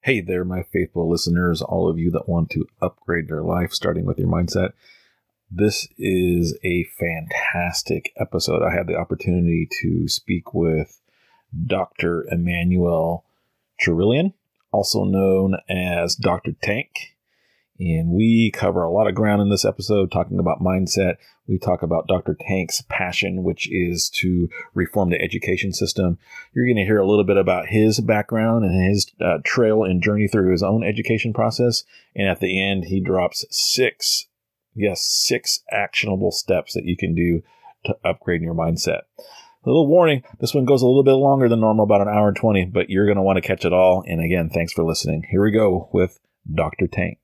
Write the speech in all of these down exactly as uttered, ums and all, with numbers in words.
Hey there, my faithful listeners, all of you that want to upgrade your life, starting with your mindset. This is a fantastic episode. I had the opportunity to speak with Doctor Emmanuel Trillian, also known as Doctor Tank. And we cover a lot of ground in this episode talking about mindset. We talk about Doctor Tank's passion, which is to reform the education system. You're going to hear a little bit about his background and his uh, trail and journey through his own education process. And at the end, he drops six, yes, six actionable steps that you can do to upgrade your mindset. A little warning, this one goes a little bit longer than normal, about an hour and twenty, but you're going to want to catch it all. And again, thanks for listening. Here we go with Doctor Tank.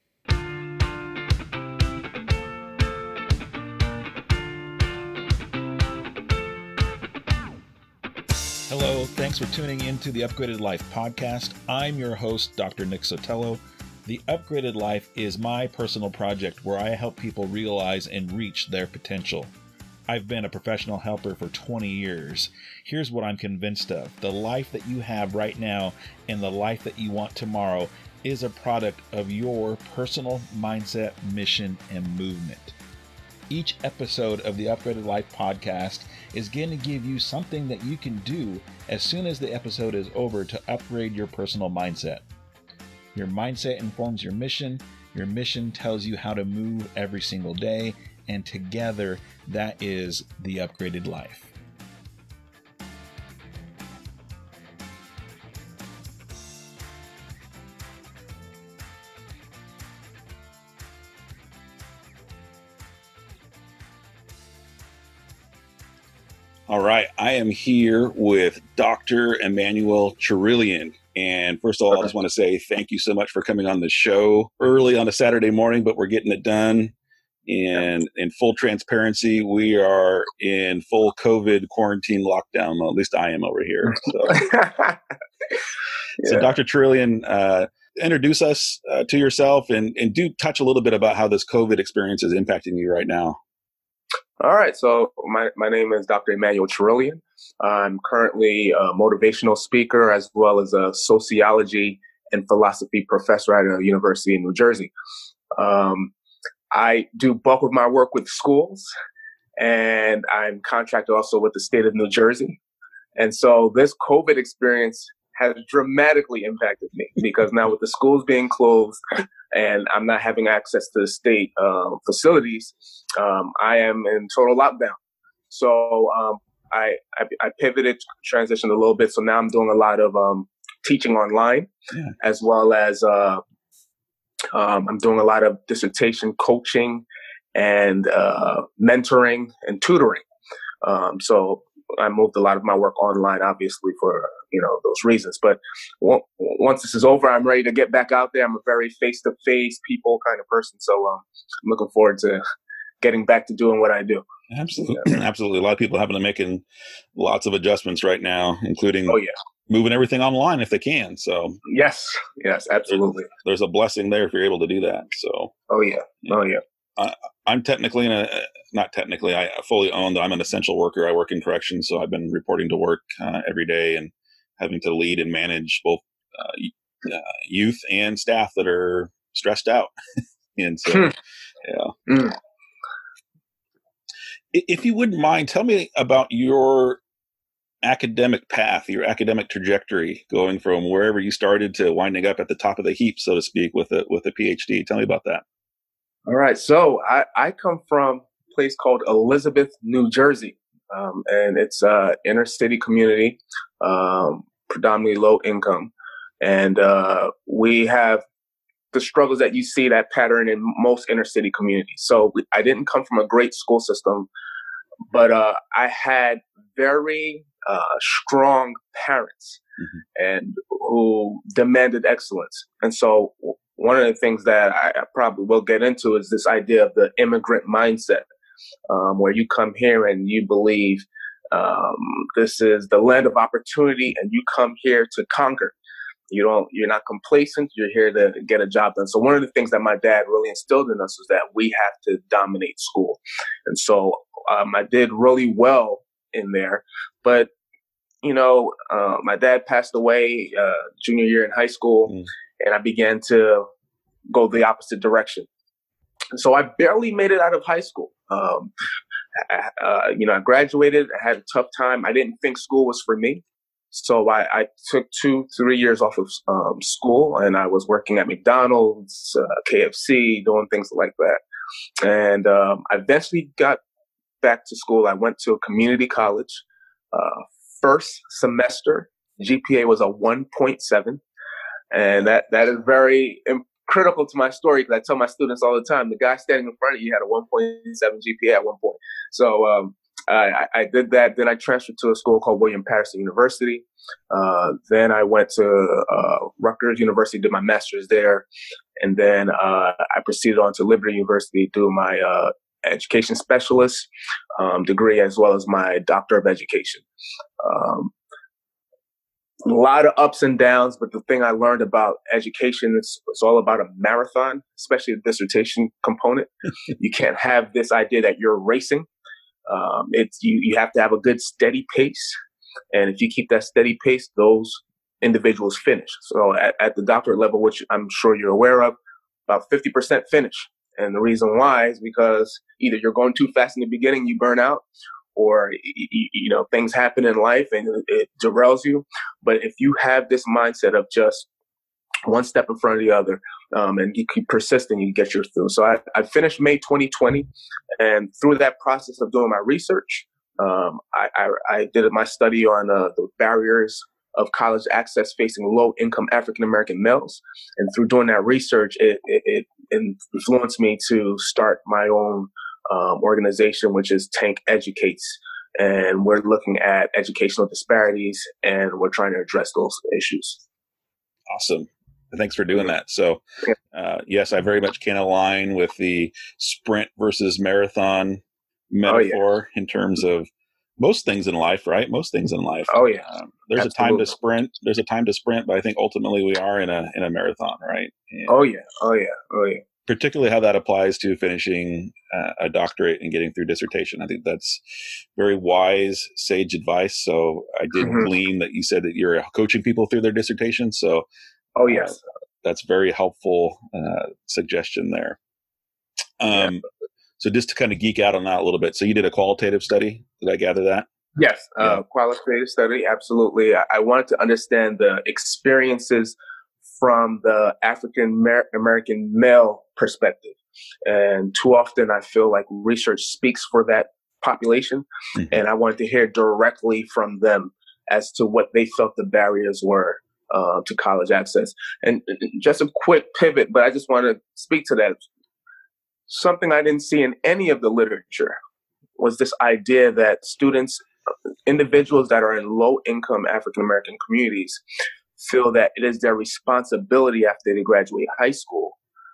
Hello, thanks for tuning in to the Upgraded Life podcast. I'm your host, Doctor Nick Sotelo. The Upgraded Life is my personal project where I help people realize and reach their potential. I've been a professional helper for twenty years. Here's what I'm convinced of. The life that you have right now and the life that you want tomorrow is a product of your personal mindset, mission, and movement. Each episode of the Upgraded Life podcast is going to give you something that you can do as soon as the episode is over to upgrade your personal mindset. Your mindset informs your mission. Your mission tells you how to move every single day. And together, that is the Upgraded Life. All right, I am here with Doctor Emmanuel Trillian. And first of all, I just want to say thank you so much for coming on the show early on a Saturday morning, but we're getting it done. And in full transparency, we are in full COVID quarantine lockdown. Well, at least I am over here. So, yeah. So Doctor Trillian, uh, introduce us uh, to yourself and, and do touch a little bit about how this COVID experience is impacting you right now. All right. So my, my name is Doctor Emmanuel Trillian. I'm currently a motivational speaker as well as a sociology and philosophy professor at a university in New Jersey. Um, I do bulk of my work with schools, and I'm contracted also with the state of New Jersey. And so this COVID experience has dramatically impacted me because now with the schools being closed and I'm not having access to the state uh, facilities, um, I am in total lockdown. So um, I, I, I pivoted, transitioned a little bit. So now I'm doing a lot of um, teaching online, yeah. as well as uh, um, I'm doing a lot of dissertation coaching and uh, mentoring and tutoring. Um, so I moved a lot of my work online, obviously, for, you know, those reasons. But w- once this is over, I'm ready to get back out there. I'm a very face-to-face people kind of person. So um, I'm looking forward to getting back to doing what I do. Absolutely. Yeah. Absolutely. A lot of people having to making lots of adjustments right now, including oh, yeah. moving everything online if they can. So yes, yes, absolutely. There's, there's a blessing there if you're able to do that. So oh, yeah. Oh, yeah. I, I'm technically in a, not technically, I fully own, I'm an essential worker. I work in corrections. So I've been reporting to work uh, every day and having to lead and manage both uh, uh, youth and staff that are stressed out. And so, hmm. yeah. Mm. If you wouldn't mind, tell me about your academic path, your academic trajectory, going from wherever you started to winding up at the top of the heap, so to speak, with a with a PhD. Tell me about that. All right. So I, I come from a place called Elizabeth, New Jersey, um, and it's a inner city community, um, predominantly low income. And uh, we have the struggles that you see that pattern in most inner city communities. So I didn't come from a great school system, but uh, I had very uh, strong parents mm-hmm. and who demanded excellence. And so one of the things that I probably will get into is this idea of the immigrant mindset, um, where you come here and you believe um, this is the land of opportunity and you come here to conquer. You don't, you're not complacent. You're here to get a job done. So one of the things that my dad really instilled in us was that we have to dominate school. And so um, I did really well in there, but you know, uh, my dad passed away uh, junior year in high school, mm. and I began to go the opposite direction. So I barely made it out of high school. Um, I, uh, you know, I graduated. I had a tough time. I didn't think school was for me. So I, I took two, three years off of um, school, and I was working at McDonald's, uh, K F C, doing things like that. And um, I eventually got back to school. I went to a community college. Uh, first semester, G P A was a one point seven. And that, that is very important. Critical to my story, because I tell my students all the time, the guy standing in front of you had a one point seven G P A at one point. So um, I, I did that. Then I transferred to a school called William Patterson University. Uh, then I went to uh, Rutgers University, did my master's there. And then uh, I proceeded on to Liberty University, do my uh, education specialist um, degree, as well as my doctor of education. Um, A lot of ups and downs, but the thing I learned about education is it's all about a marathon, especially the dissertation component. You can't have this idea that you're racing. Um, it's you, you have to have a good steady pace. And if you keep that steady pace, those individuals finish. So at, at the doctorate level, which I'm sure you're aware of, about fifty percent finish. And the reason why is because either you're going too fast in the beginning, you burn out, or, you know, things happen in life and it derails you. But if you have this mindset of just one step in front of the other, um, and you keep persisting, you get your through. So I, I finished May twenty twenty, and through that process of doing my research, um, I, I, I did my study on uh, the barriers of college access facing low-income African-American males. And through doing that research, it, it, it influenced me to start my own Um, organization, which is Tank Educates, and we're looking at educational disparities, and we're trying to address those issues. Awesome. Thanks for doing that. So, uh, yes, I very much can align with the sprint versus marathon metaphor oh, yeah. in terms of most things in life, right? Most things in life. Oh, yeah. Um, there's Absolutely. a time to sprint. There's a time to sprint, but I think ultimately we are in a in a marathon, right? And oh, yeah. Oh, yeah. Oh, yeah. Particularly how that applies to finishing uh, a doctorate and getting through dissertation. I think that's very wise, sage advice. So I did mm-hmm. glean that you said that you're coaching people through their dissertation. So oh yes, uh, that's very helpful uh, suggestion there. Um, yeah. So just to kind of geek out on that a little bit. So you did a qualitative study. Did I gather that? Yes, yeah. uh, qualitative study. Absolutely. I, I wanted to understand the experiences from the African American male perspective. And too often I feel like research speaks for that population. Mm-hmm. And I wanted to hear directly from them as to what they felt the barriers were uh, to college access. And just a quick pivot, but I just want to speak to that. Something I didn't see in any of the literature was this idea that students, individuals that are in low income African American communities, feel that it is their responsibility after they graduate high school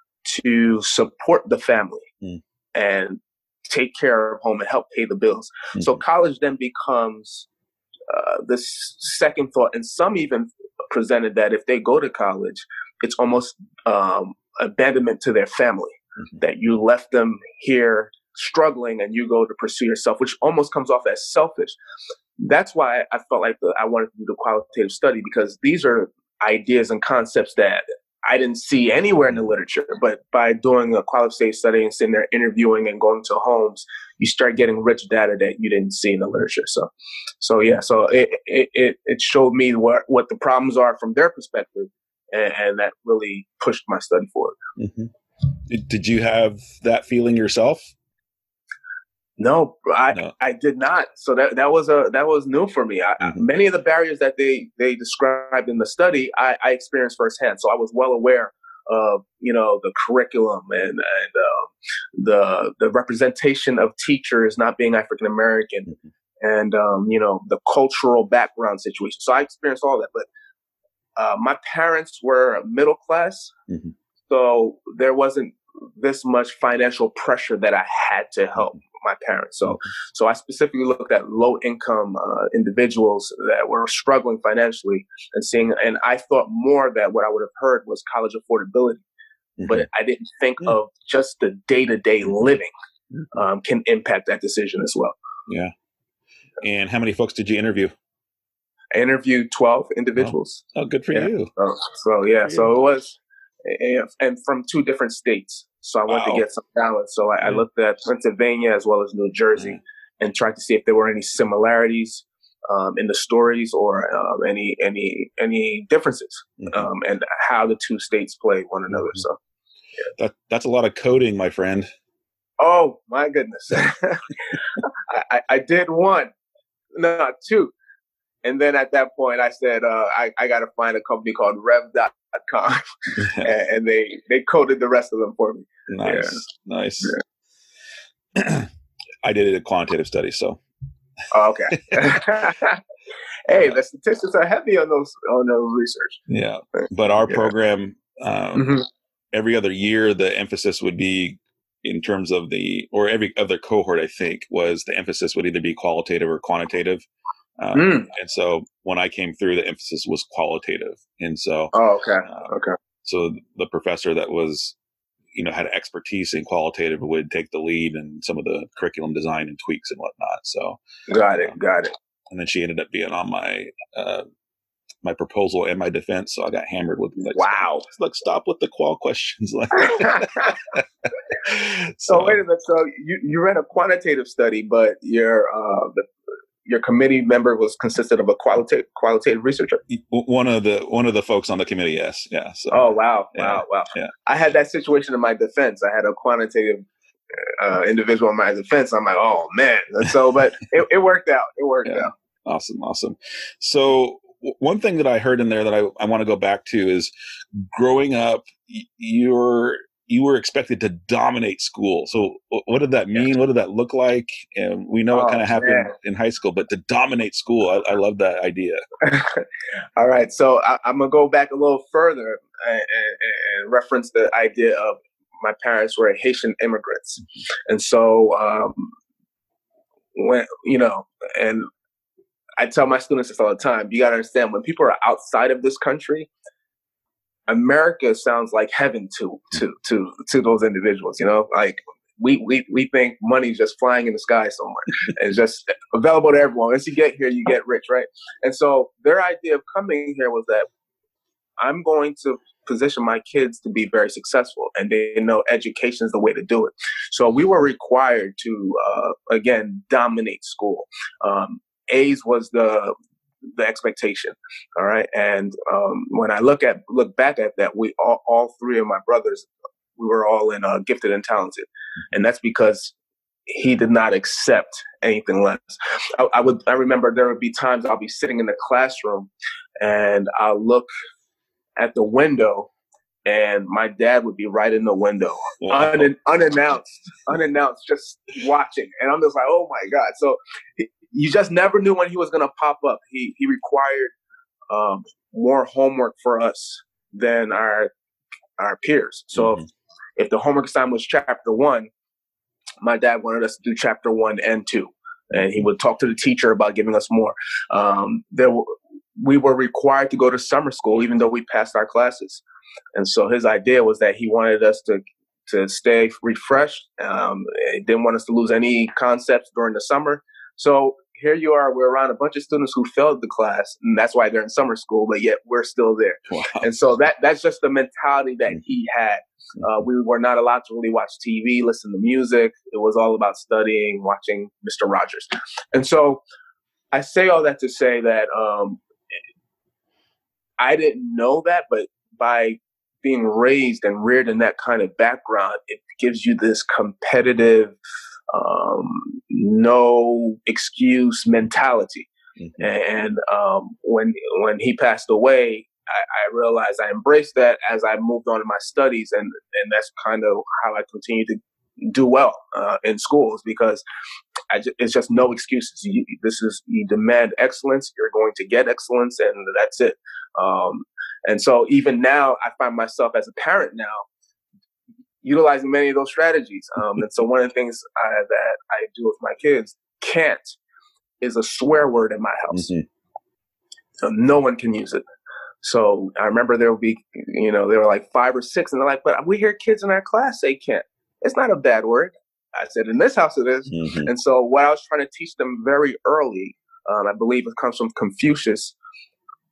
to support the family mm. and take care of home and help pay the bills. Mm-hmm. So college then becomes uh, this second thought. And some even presented that if they go to college, it's almost um, abandonment to their family, mm-hmm. that you left them here struggling and you go to pursue yourself, which almost comes off as selfish. That's why I felt like the, I wanted to do the qualitative study, because these are ideas and concepts that I didn't see anywhere in the literature. But by doing a qualitative study and sitting there interviewing and going to homes, you start getting rich data that you didn't see in the literature. So, so yeah, so it it it showed me what what the problems are from their perspective, and, and that really pushed my study forward. Mm-hmm. Did you have that feeling yourself? No, I no. I did not. So that that was a that was new for me. I, mm-hmm. Many of the barriers that they they described in the study, I, I experienced firsthand. So I was well aware of, you know, the curriculum and and uh, the the representation of teachers not being African American, mm-hmm. and um, you know, the cultural background situation. So I experienced all that. But uh, my parents were middle class, mm-hmm. so there wasn't this much financial pressure that I had to help my parents. So, so I specifically looked at low income uh, individuals that were struggling financially and seeing, and I thought more that what I would have heard was college affordability, mm-hmm. but I didn't think mm-hmm. of just the day to day living um, can impact that decision as well. Yeah. And how many folks did you interview? I interviewed twelve Oh, individuals. oh good for Yeah. you. So, so yeah, For so you. it was, and from two different states. So I wanted to Wow. get some balance. So I, Yeah. I looked at Pennsylvania as well as New Jersey Yeah. and tried to see if there were any similarities um, in the stories or um, any any any differences, Mm-hmm. um, and how the two states play one another. Mm-hmm. So yeah. that that's a lot of coding, my friend. Oh my goodness, I, I, I did one, no, two. And then at that point, I said, uh, I, I got to find a company called Rev dot com. and, and they, they coded the rest of them for me. Nice. Yeah. Nice. Yeah. I did a quantitative study, so. Oh, okay. Hey, the statistics are heavy on those on those research. Yeah. But our yeah. program, um, mm-hmm. every other year, the emphasis would be in terms of the, or every other cohort, I think, was the emphasis would either be qualitative or quantitative. Um, mm. And so when I came through, the emphasis was qualitative. And so, oh, okay, uh, okay. So the professor that was, you know, had expertise in qualitative would take the lead in some of the curriculum design and tweaks and whatnot. So got it, um, got it. And then she ended up being on my uh, my proposal and my defense. So I got hammered with like, wow, stop, like stop with the qual questions. Like, so, so wait a minute. So you you ran a quantitative study, but your uh, the your committee member was consisted of a qualitative qualitative researcher. One of the one of the folks on the committee, yes, yeah. So, oh wow, yeah, wow, wow. Yeah. I had that situation in my defense. I had a quantitative uh, individual in my defense. I'm like, oh man. And so, but it, it worked out. It worked yeah. out. Awesome, awesome. So one thing that I heard in there that I, I want to go back to is growing up, you're you were expected to dominate school. So what did that mean? Yeah. What did that look like? And we know oh, what kind of happened man. in high school, but to dominate school, I, I love that idea. All right. So I, I'm going to go back a little further and, and, and reference the idea of my parents were Haitian immigrants. And so um, when, you know, and I tell my students this all the time, you got to understand when people are outside of this country, America sounds like heaven to to to to those individuals. You know, like we we we think money's just flying in the sky somewhere and it's just available to everyone. Once you get here, you get rich, right? And so their idea of coming here was that I'm going to position my kids to be very successful, and they know education is the way to do it. So we were required to uh, again dominate school. Um, A's was the the expectation. All right. And um, when I look at look back at that, we all, all three of my brothers, we were all in uh, gifted and talented. And that's because he did not accept anything less. I, I would I remember there would be times I'll be sitting in the classroom and I'll look at the window and my dad would be right in the window, wow. un- unannounced, unannounced, just watching. And I'm just like, oh my God. So he, you just never knew when he was going to pop up. He he required um, more homework for us than our our peers. So mm-hmm. if, if the homework assignment was chapter one, my dad wanted us to do chapter one and two. And he would talk to the teacher about giving us more. Um, there, we were required to go to summer school, even though we passed our classes. And so his idea was that he wanted us to to stay refreshed. Um, he didn't want us to lose any concepts during the summer. So here you are, we're around a bunch of students who failed the class, and that's why they're in summer school, but yet we're still there. Wow. And so that that's just the mentality that he had. Uh, we were not allowed to really watch T V, listen to music. It was all about studying, watching Mister Rogers. And so I say all that to say that um, I didn't know that, but by being raised and reared in that kind of background, it gives you this competitive, um, no excuse mentality. Mm-hmm. And um, when when he passed away, I, I realized I embraced that as I moved on in my studies, and and that's kind of how I continue to do well uh, in schools, because I just, it's just no excuses. You, this is you demand excellence, you're going to get excellence, and that's it. Um, and so even now, I find myself as a parent now utilizing many of those strategies. Um, and so one of the things I, that I do with my kids, can't is a swear word in my house. Mm-hmm. So no one can use it. So I remember there would be, you know, there were like five or six, and they're like, but we hear kids in our class say can't. It's not a bad word. I said, in this house it is. Mm-hmm. And so what I was trying to teach them very early, um, I believe it comes from Confucius,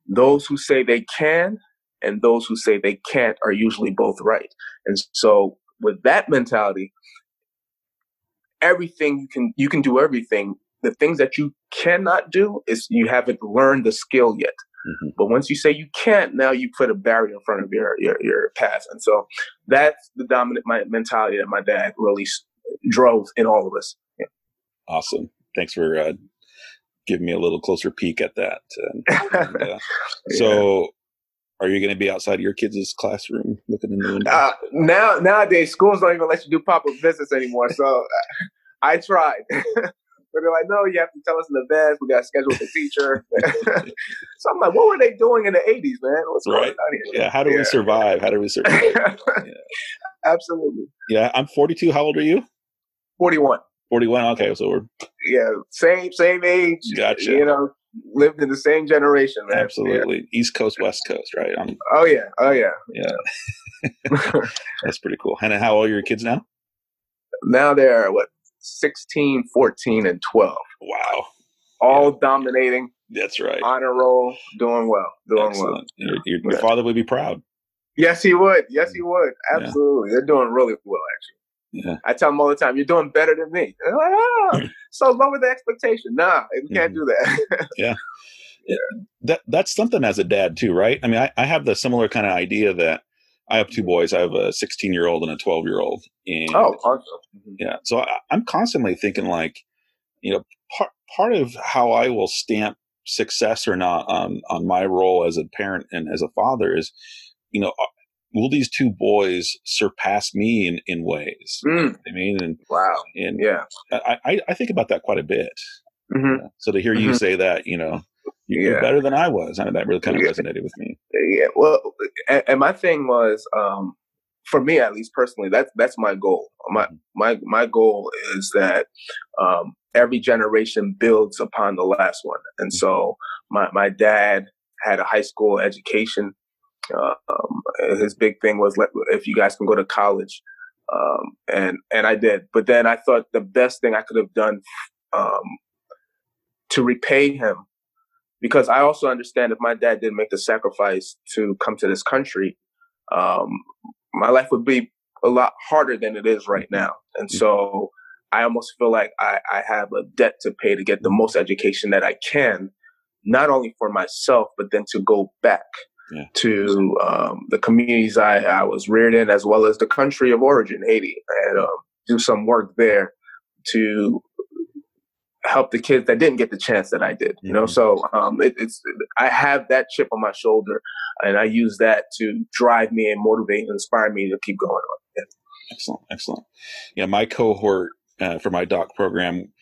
those who say they can and those who say they can't are usually both right. And so with that mentality, everything you can you can do everything. The things that you cannot do is you haven't learned the skill yet. Mm-hmm. But once you say you can't, now you put a barrier in front of your your, your path. And so that's the dominant my, mentality that my dad really drove in all of us. Yeah. Awesome. Thanks for uh, giving me a little closer peek at that. And, and, uh, so, yeah. Are you going to be outside your kids' classroom looking in the window? Uh, now, nowadays, schools don't even let you do pop-up visits anymore. So I tried. But they're like, no, you have to tell us in advance. We got to schedule with the teacher. So I'm like, what were they doing in the eighties, man? What's right. going on here? Yeah, how do yeah. we survive? How do we survive? Yeah. Absolutely. Yeah, I'm forty-two. How old are you? forty-one. forty-one. Okay, so we're yeah, same same age. Gotcha. You know, lived in the same generation, man. Absolutely. Yeah. East Coast, West Coast, right? I'm, oh yeah, oh yeah, yeah. That's pretty cool. And how old are your kids now? Now they're what? sixteen, fourteen, and twelve. Wow. All yeah. dominating. That's right. Honor roll, doing well, doing Excellent. well. Your, your, your father would be proud. Yes, he would. Yes, he would. Absolutely. Yeah. They're doing really well, actually. Yeah. I tell them all the time, you're doing better than me. They're like, oh, so lower the expectation. Nah, we can't mm-hmm. do that. yeah. yeah. That That's something as a dad, too, right? I mean, I, I have the similar kind of idea that I have two boys. I have a sixteen-year-old and a twelve-year-old. And oh, awesome. Mm-hmm. Yeah. So I, I'm constantly thinking like, you know, part, part of how I will stamp success or not on, on my role as a parent and as a father is, you know, will these two boys surpass me in, in ways? Mm. I mean, and wow. And yeah. I, I, I think about that quite a bit. Mm-hmm. You know? So to hear mm-hmm. you say that, you know, you're yeah. better than I was. I mean, that really kind of yeah. resonated with me. Yeah. Well, and, and my thing was, um, for me, at least personally, that's, that's my goal. My, my, my goal is that, um, every generation builds upon the last one. And so my, my dad had a high school education. Uh, um, his big thing was, let, if you guys can go to college. Um, and, and I did, but then I thought the best thing I could have done, um, to repay him, because I also understand if my dad didn't make the sacrifice to come to this country, um, my life would be a lot harder than it is right now. And so I almost feel like I, I have a debt to pay to get the most education that I can, not only for myself, but then to go back yeah. to um, the communities I, I was reared in, as well as the country of origin, Haiti, and um, do some work there to help the kids that didn't get the chance that I did, you know? Mm-hmm. So um, it, it's, I have that chip on my shoulder, and I use that to drive me and motivate and inspire me to keep going on. Yeah. Excellent. Excellent. Yeah. My cohort uh, for my doc program,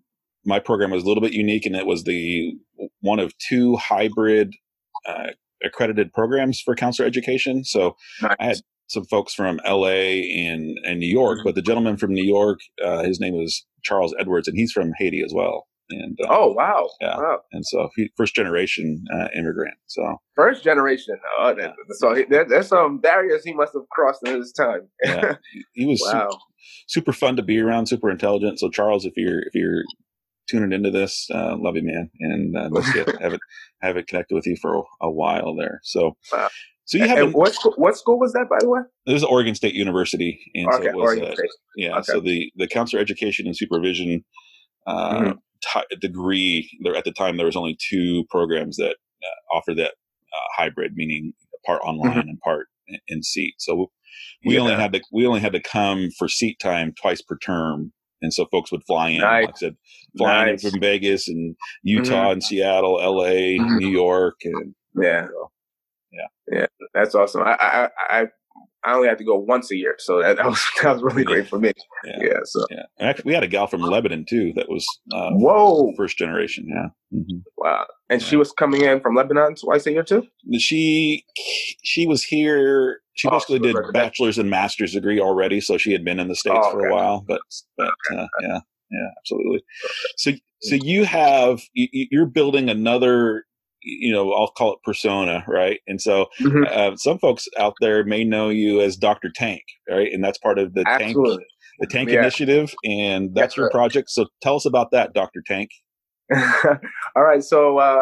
my program was a little bit unique, and it was the one of two hybrid uh, accredited programs for counselor education. So nice. I had some folks from L A and, and New York, mm-hmm. but the gentleman from New York, uh, his name was Charles Edwards, and he's from Haiti as well. And uh, oh wow, yeah, wow. And so he first generation uh, immigrant. So first generation. Oh, yeah. So he, there, there's some barriers he must have crossed in his time. Yeah, he, he was wow. super, super fun to be around, super intelligent. So Charles, if you're if you're tuning into this, uh, love you, man, and uh, let's get have it have it connected with you for a, a while there. So. Wow. So you have and a, what school, what school was that, by the way? It was Oregon State University, and okay, so it was Oregon uh, State. yeah. Okay. So the the counselor education and supervision uh, mm-hmm. t- degree there at the time, there was only two programs that uh, offered that uh, hybrid, meaning part online mm-hmm. and part in, in seat. So we yeah. only had to we only had to come for seat time twice per term. And so folks would fly in, nice. like I said, flying nice. in from Vegas and Utah mm-hmm. and Seattle, L A, mm-hmm. New York, and yeah. So, Yeah, yeah, that's awesome. I, I I I only had to go once a year, so that, that was that was really great for me. Yeah, yeah so yeah. And actually, we had a gal from Lebanon too that was uh, whoa first generation. Yeah, mm-hmm. Wow. And yeah. she was coming in from Lebanon twice a year too. She she was here. She oh, basically did right. bachelor's and master's degree already, so she had been in the States oh, for okay. a while. But but okay. uh, yeah, yeah, absolutely. So so you have you, you're building another. You know, I'll call it persona, right? And so mm-hmm. uh, some folks out there may know you as Doctor Tank, right? And that's part of the Absolutely. Tank, the Tank yeah. Initiative, and that's, that's your right. project. So tell us about that, Doctor Tank. All right. So uh,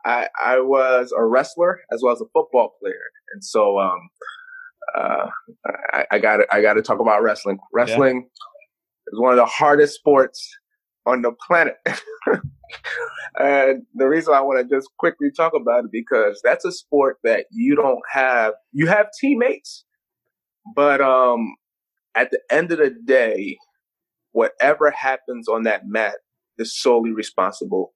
I, I was a wrestler as well as a football player. And so um, uh, I, I got I got to talk about wrestling. Wrestling yeah. is one of the hardest sports on the planet. And the reason I want to just quickly talk about it, because that's a sport that you don't have, you have teammates, but um, at the end of the day, whatever happens on that mat is solely responsible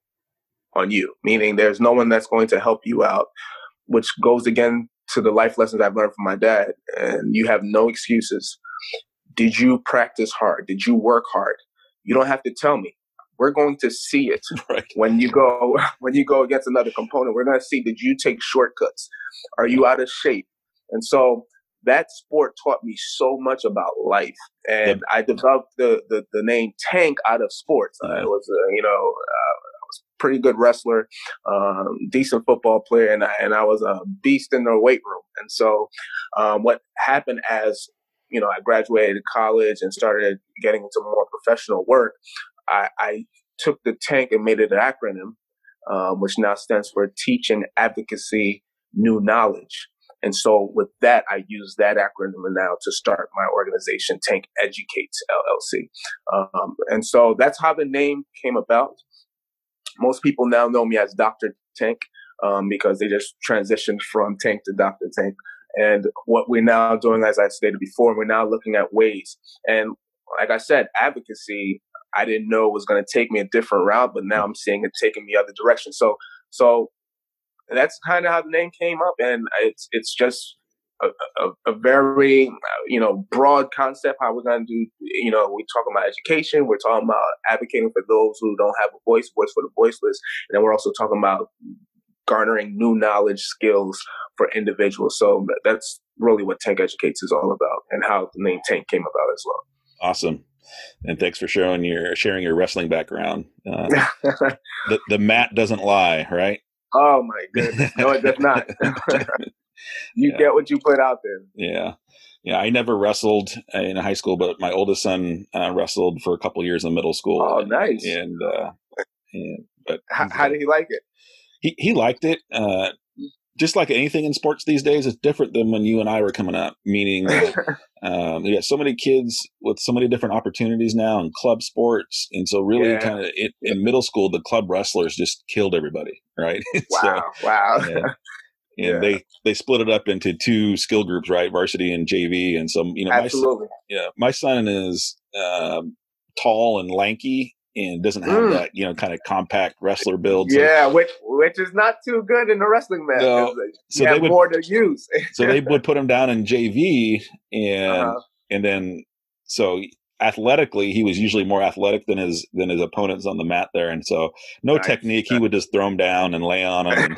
on you, meaning there's no one that's going to help you out, which goes again to the life lessons I've learned from my dad. And you have no excuses. Did you practice hard? Did you work hard? You don't have to tell me. We're going to see it right. when you go when you go against another component. We're going to see, did you take shortcuts? Are you out of shape? And so that sport taught me so much about life. And yep. I developed the, the the name Tank out of sports. Mm-hmm. I was, uh, you know, uh, I was a pretty good wrestler, um, decent football player, and I, and I was a beast in the weight room. And so um, what happened as, you know, I graduated college and started getting into more professional work, I, I took the Tank and made it an acronym, um, which now stands for Teaching, Advocacy, New Knowledge. And so with that, I use that acronym now to start my organization, Tank Educates, L L C. Um, and so that's how the name came about. Most people now know me as Doctor Tank um, because they just transitioned from Tank to Doctor Tank. And what we're now doing, as I stated before, we're now looking at ways. And like I said, advocacy, I didn't know was going to take me a different route, but now I'm seeing it taking me other direction. So, so that's kind of how the name came up, and it's it's just a, a, a very you know broad concept. How we're going to do, you know, we're talking about education, we're talking about advocating for those who don't have a voice, voice for the voiceless, and then we're also talking about garnering new knowledge, skills for individuals. So that's really what Tank Educates is all about, and how the name Tank came about as well. Awesome. And thanks for sharing your sharing your wrestling background. Uh, the the mat doesn't lie, right? Oh my goodness, no, it does not. You yeah. get what you put out there. Yeah, yeah. I never wrestled in high school, but my oldest son uh, wrestled for a couple years in middle school. Oh, nice. And, uh, and but how, how did he like it? He he liked it. Uh, just like anything in sports these days, it's different than when you and I were coming up. Meaning, that, um, we got so many kids with so many different opportunities now in club sports, and so really, yeah. kind of in middle school, the club wrestlers just killed everybody, right? Wow! so, wow! And, and yeah. they they split it up into two skill groups, right? Varsity and J V, and so you know, absolutely. My son, yeah, my son is um, tall and lanky, and doesn't have mm. that, you know, kind of compact wrestler build. So, yeah, which which is not too good in the wrestling match. No, so they would more to use. So they would put him down in J V, and uh-huh. and then so athletically he was usually more athletic than his than his opponents on the mat there, and so no nice. technique. He would just throw him down and lay on him.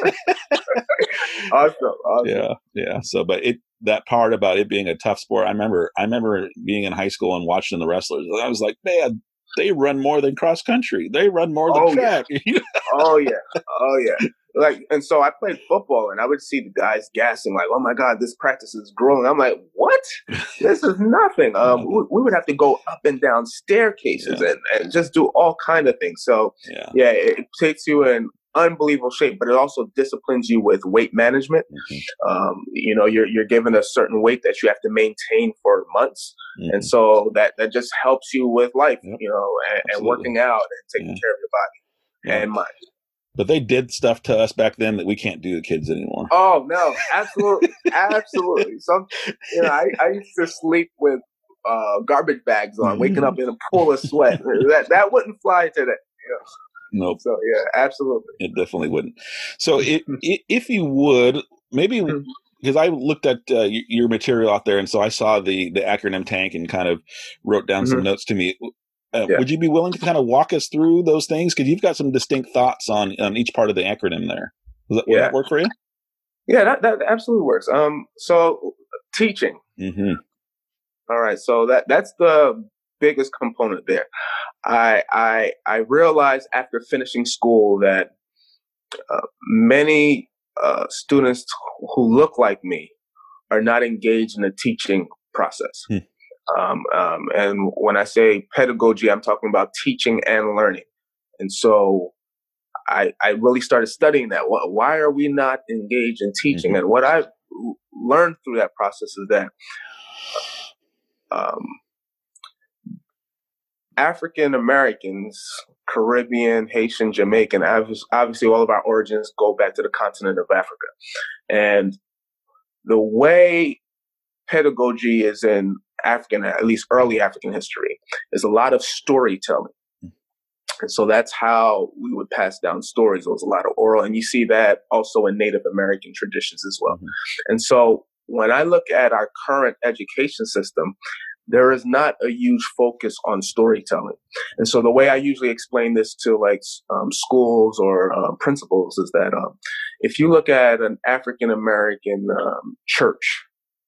awesome, awesome. Yeah, yeah. So, but it that part about it being a tough sport. I remember I remember being in high school and watching the wrestlers. I was like, man, they run more than cross country. They run more than oh, track. Yeah. oh yeah, oh yeah. Like, and so I played football, and I would see the guys gassing, like, "Oh my God, this practice is growing." I'm like, "What? This is nothing." Um, we, we would have to go up and down staircases yeah. and, and just do all kind of things. So yeah, yeah it, it takes you in unbelievable shape, but it also disciplines you with weight management. Mm-hmm. Um, you know, you're you're given a certain weight that you have to maintain for months, mm-hmm. and so that that just helps you with life, yep. you know, and, and working out and taking yeah. care of your body yeah. and mind. But they did stuff to us back then that we can't do to kids anymore. Oh no, absolutely, absolutely. Some, you know, I, I used to sleep with uh, garbage bags on, mm-hmm. waking up in a pool of sweat. that that wouldn't fly today. You know? Nope. So yeah, absolutely. It definitely wouldn't. So it, it, if you would, maybe because I looked at uh, your material out there, and so I saw the the acronym Tank and kind of wrote down mm-hmm. some notes to me. Uh, yeah. Would you be willing to kind of walk us through those things? Because you've got some distinct thoughts on on each part of the acronym there. Does that, yeah. Would that work for you? Yeah, that, that absolutely works. Um, so teaching. Mm-hmm. All right. So that that's the biggest component there. I I I realized after finishing school that uh, many uh, students who look like me are not engaged in the teaching process. Hmm. Um, um, and when I say pedagogy, I'm talking about teaching and learning. And so I, I really started studying that. Why are we not engaged in teaching? Mm-hmm. And what I've learned through that process is that um, African Americans, Caribbean, Haitian, Jamaican, obviously all of our origins go back to the continent of Africa. And the way pedagogy is in African, at least early African history, is a lot of storytelling. And so that's how we would pass down stories. There was a lot of oral, and you see that also in Native American traditions as well. Mm-hmm. And so when I look at our current education system, there is not a huge focus on storytelling. And so the way I usually explain this to like um, schools or uh, principals is that um, if you look at an African American um, church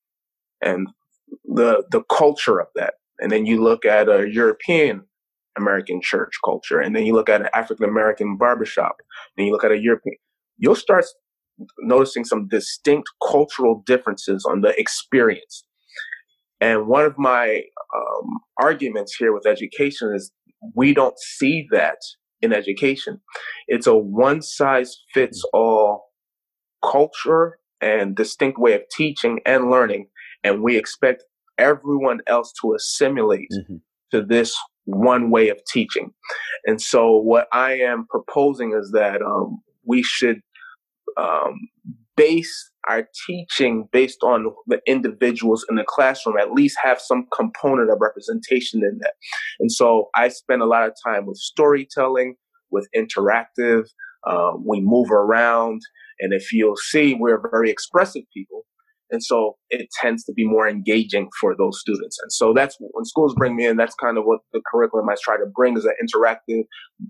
and the the culture of that, and then you look at a European American church culture, and then you look at an African American barbershop, and you look at a European, you'll start noticing some distinct cultural differences on the experience. And one of my um, arguments here with education is we don't see that in education. It's a one size fits all culture and distinct way of teaching and learning. And we expect everyone else to assimilate mm-hmm. to this one way of teaching. And so what I am proposing is that um, we should um, base our teaching based on the individuals in the classroom, at least have some component of representation in that. And so I spend a lot of time with storytelling, with interactive, um, we move around. And if you'll see, we're very expressive people. And so it tends to be more engaging for those students. And so that's when schools bring me in, that's kind of what the curriculum I try to bring is an interactive,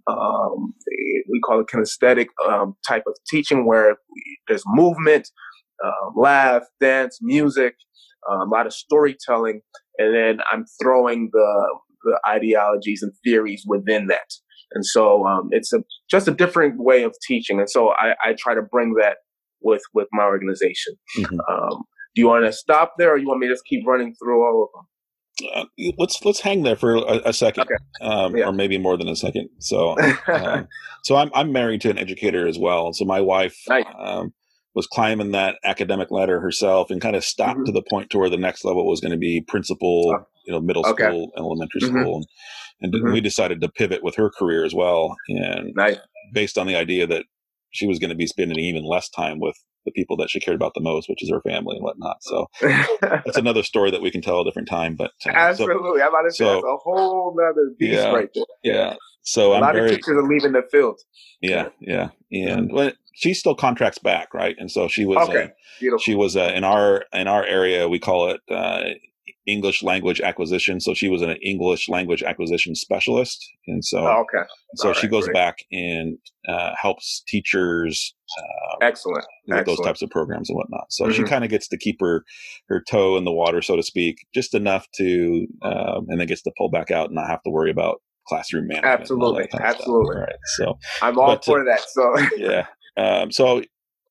um, we call it kinesthetic um, type of teaching where there's movement, uh, laugh, dance, music, uh, a lot of storytelling. And then I'm throwing the, the ideologies and theories within that. And so um, it's a, just a different way of teaching. And so I, I try to bring that with with my organization. Mm-hmm. Um, do you want to stop there, or you want me to just keep running through all of them? Uh, let's let's hang there for a, a second, okay. um, yeah. or maybe more than a second. So, um, so I'm I'm married to an educator as well. So my wife nice. um, was climbing that academic ladder herself, and kind of stopped mm-hmm. to the point to where the next level was going to be principal, oh. you know, middle okay. school, elementary mm-hmm. school, and, and mm-hmm. we decided to pivot with her career as well, and nice. based on the idea that she was going to be spending even less time with the people that she cared about the most, which is her family and whatnot. So that's another story that we can tell a different time. But uh, absolutely, so, I'm about to say so, that's a whole other beast yeah, right there. Yeah. So a I'm lot very, of teachers are leaving the field. Yeah, yeah, and well, she still contracts back, right? And so she was. Okay. Uh, Beautiful. She was uh, in our in our area. We call it uh, English language acquisition. So she was an English language acquisition specialist, and so oh, okay. So All she right, goes great. back and uh, helps teachers. Uh, Excellent. With Excellent. those types of programs and whatnot. So mm-hmm. she kind of gets to keep her her toe in the water, so to speak, just enough to, um, and then gets to pull back out and not have to worry about classroom management. Absolutely, kind of absolutely. All right. So I'm all but, for that. So yeah. Um, so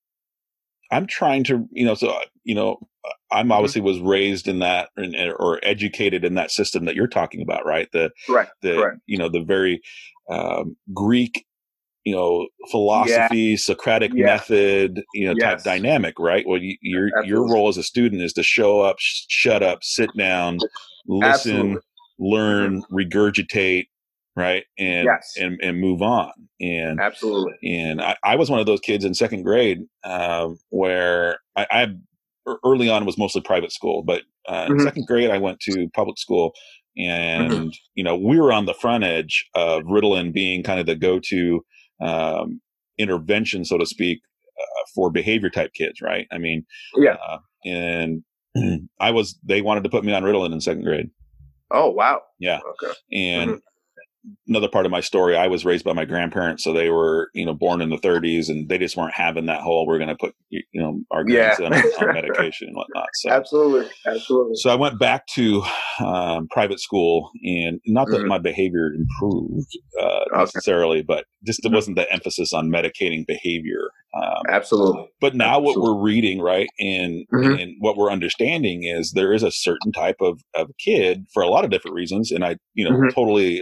I'm trying to, you know, so you know, I'm obviously was raised in that or educated in that system that you're talking about, right? The right, the correct. you know the very um, Greek, you know, philosophy, yeah. Socratic yeah. method, you know, yes. type dynamic, right? Well, you, your Absolutely. your role as a student is to show up, sh- shut up, sit down, listen, Absolutely. learn, mm-hmm. regurgitate, right, and yes. and and move on. And Absolutely. And I, I was one of those kids in second grade uh, where I, I early on was mostly private school, but uh, mm-hmm. in second grade I went to public school, and mm-hmm. you know we were on the front edge of Ritalin being kind of the go-to um, intervention, so to speak, uh, for behavior type kids, right? I mean, yeah. Uh, and I was they wanted to put me on Ritalin in second grade. Oh wow! Yeah. Okay. And mm-hmm. another part of my story, I was raised by my grandparents, so they were, you know, born in the thirties, and they just weren't having that whole, we're going to put, you know, our grandson yeah. on, on medication and whatnot. So absolutely, absolutely. So I went back to um, private school, and not that mm-hmm. my behavior improved uh, okay. necessarily, but just there mm-hmm. wasn't the emphasis on medicating behavior. Um, absolutely. But now absolutely. what we're reading, right, and mm-hmm. and what we're understanding is there is a certain type of, of kid for a lot of different reasons, and I, you know, mm-hmm. totally uphold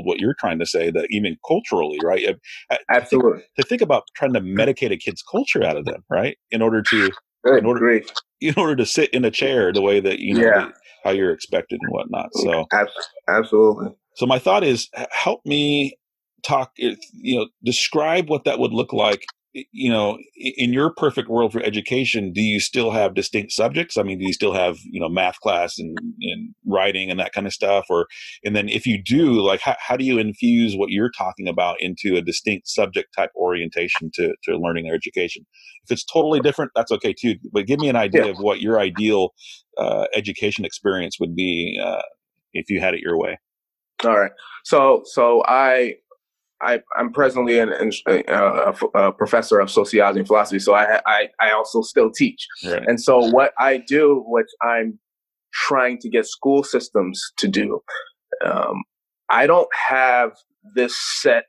what you're trying to say, that even culturally, right? Absolutely. To think, to think about trying to medicate a kid's culture out of them, right? In order to, Good in order, grief. in order to sit in a chair the way that, you know, Yeah. the, how you're expected and whatnot. So absolutely. So my thought is, help me talk, you know, describe what that would look like. You know, in your perfect world for education, do you still have distinct subjects? I mean, do you still have, you know, math class and, and writing and that kind of stuff? Or, and then if you do, like, how, how do you infuse what you're talking about into a distinct subject type orientation to, to learning or education? If it's totally different, that's okay too. But give me an idea yeah. of what your ideal uh, education experience would be uh, if you had it your way. All right. So, so I, I, I'm presently an, an, uh, a, a professor of sociology and philosophy. So I, I, I also still teach. Right. And so what I do, which I'm trying to get school systems to do, um, I don't have this set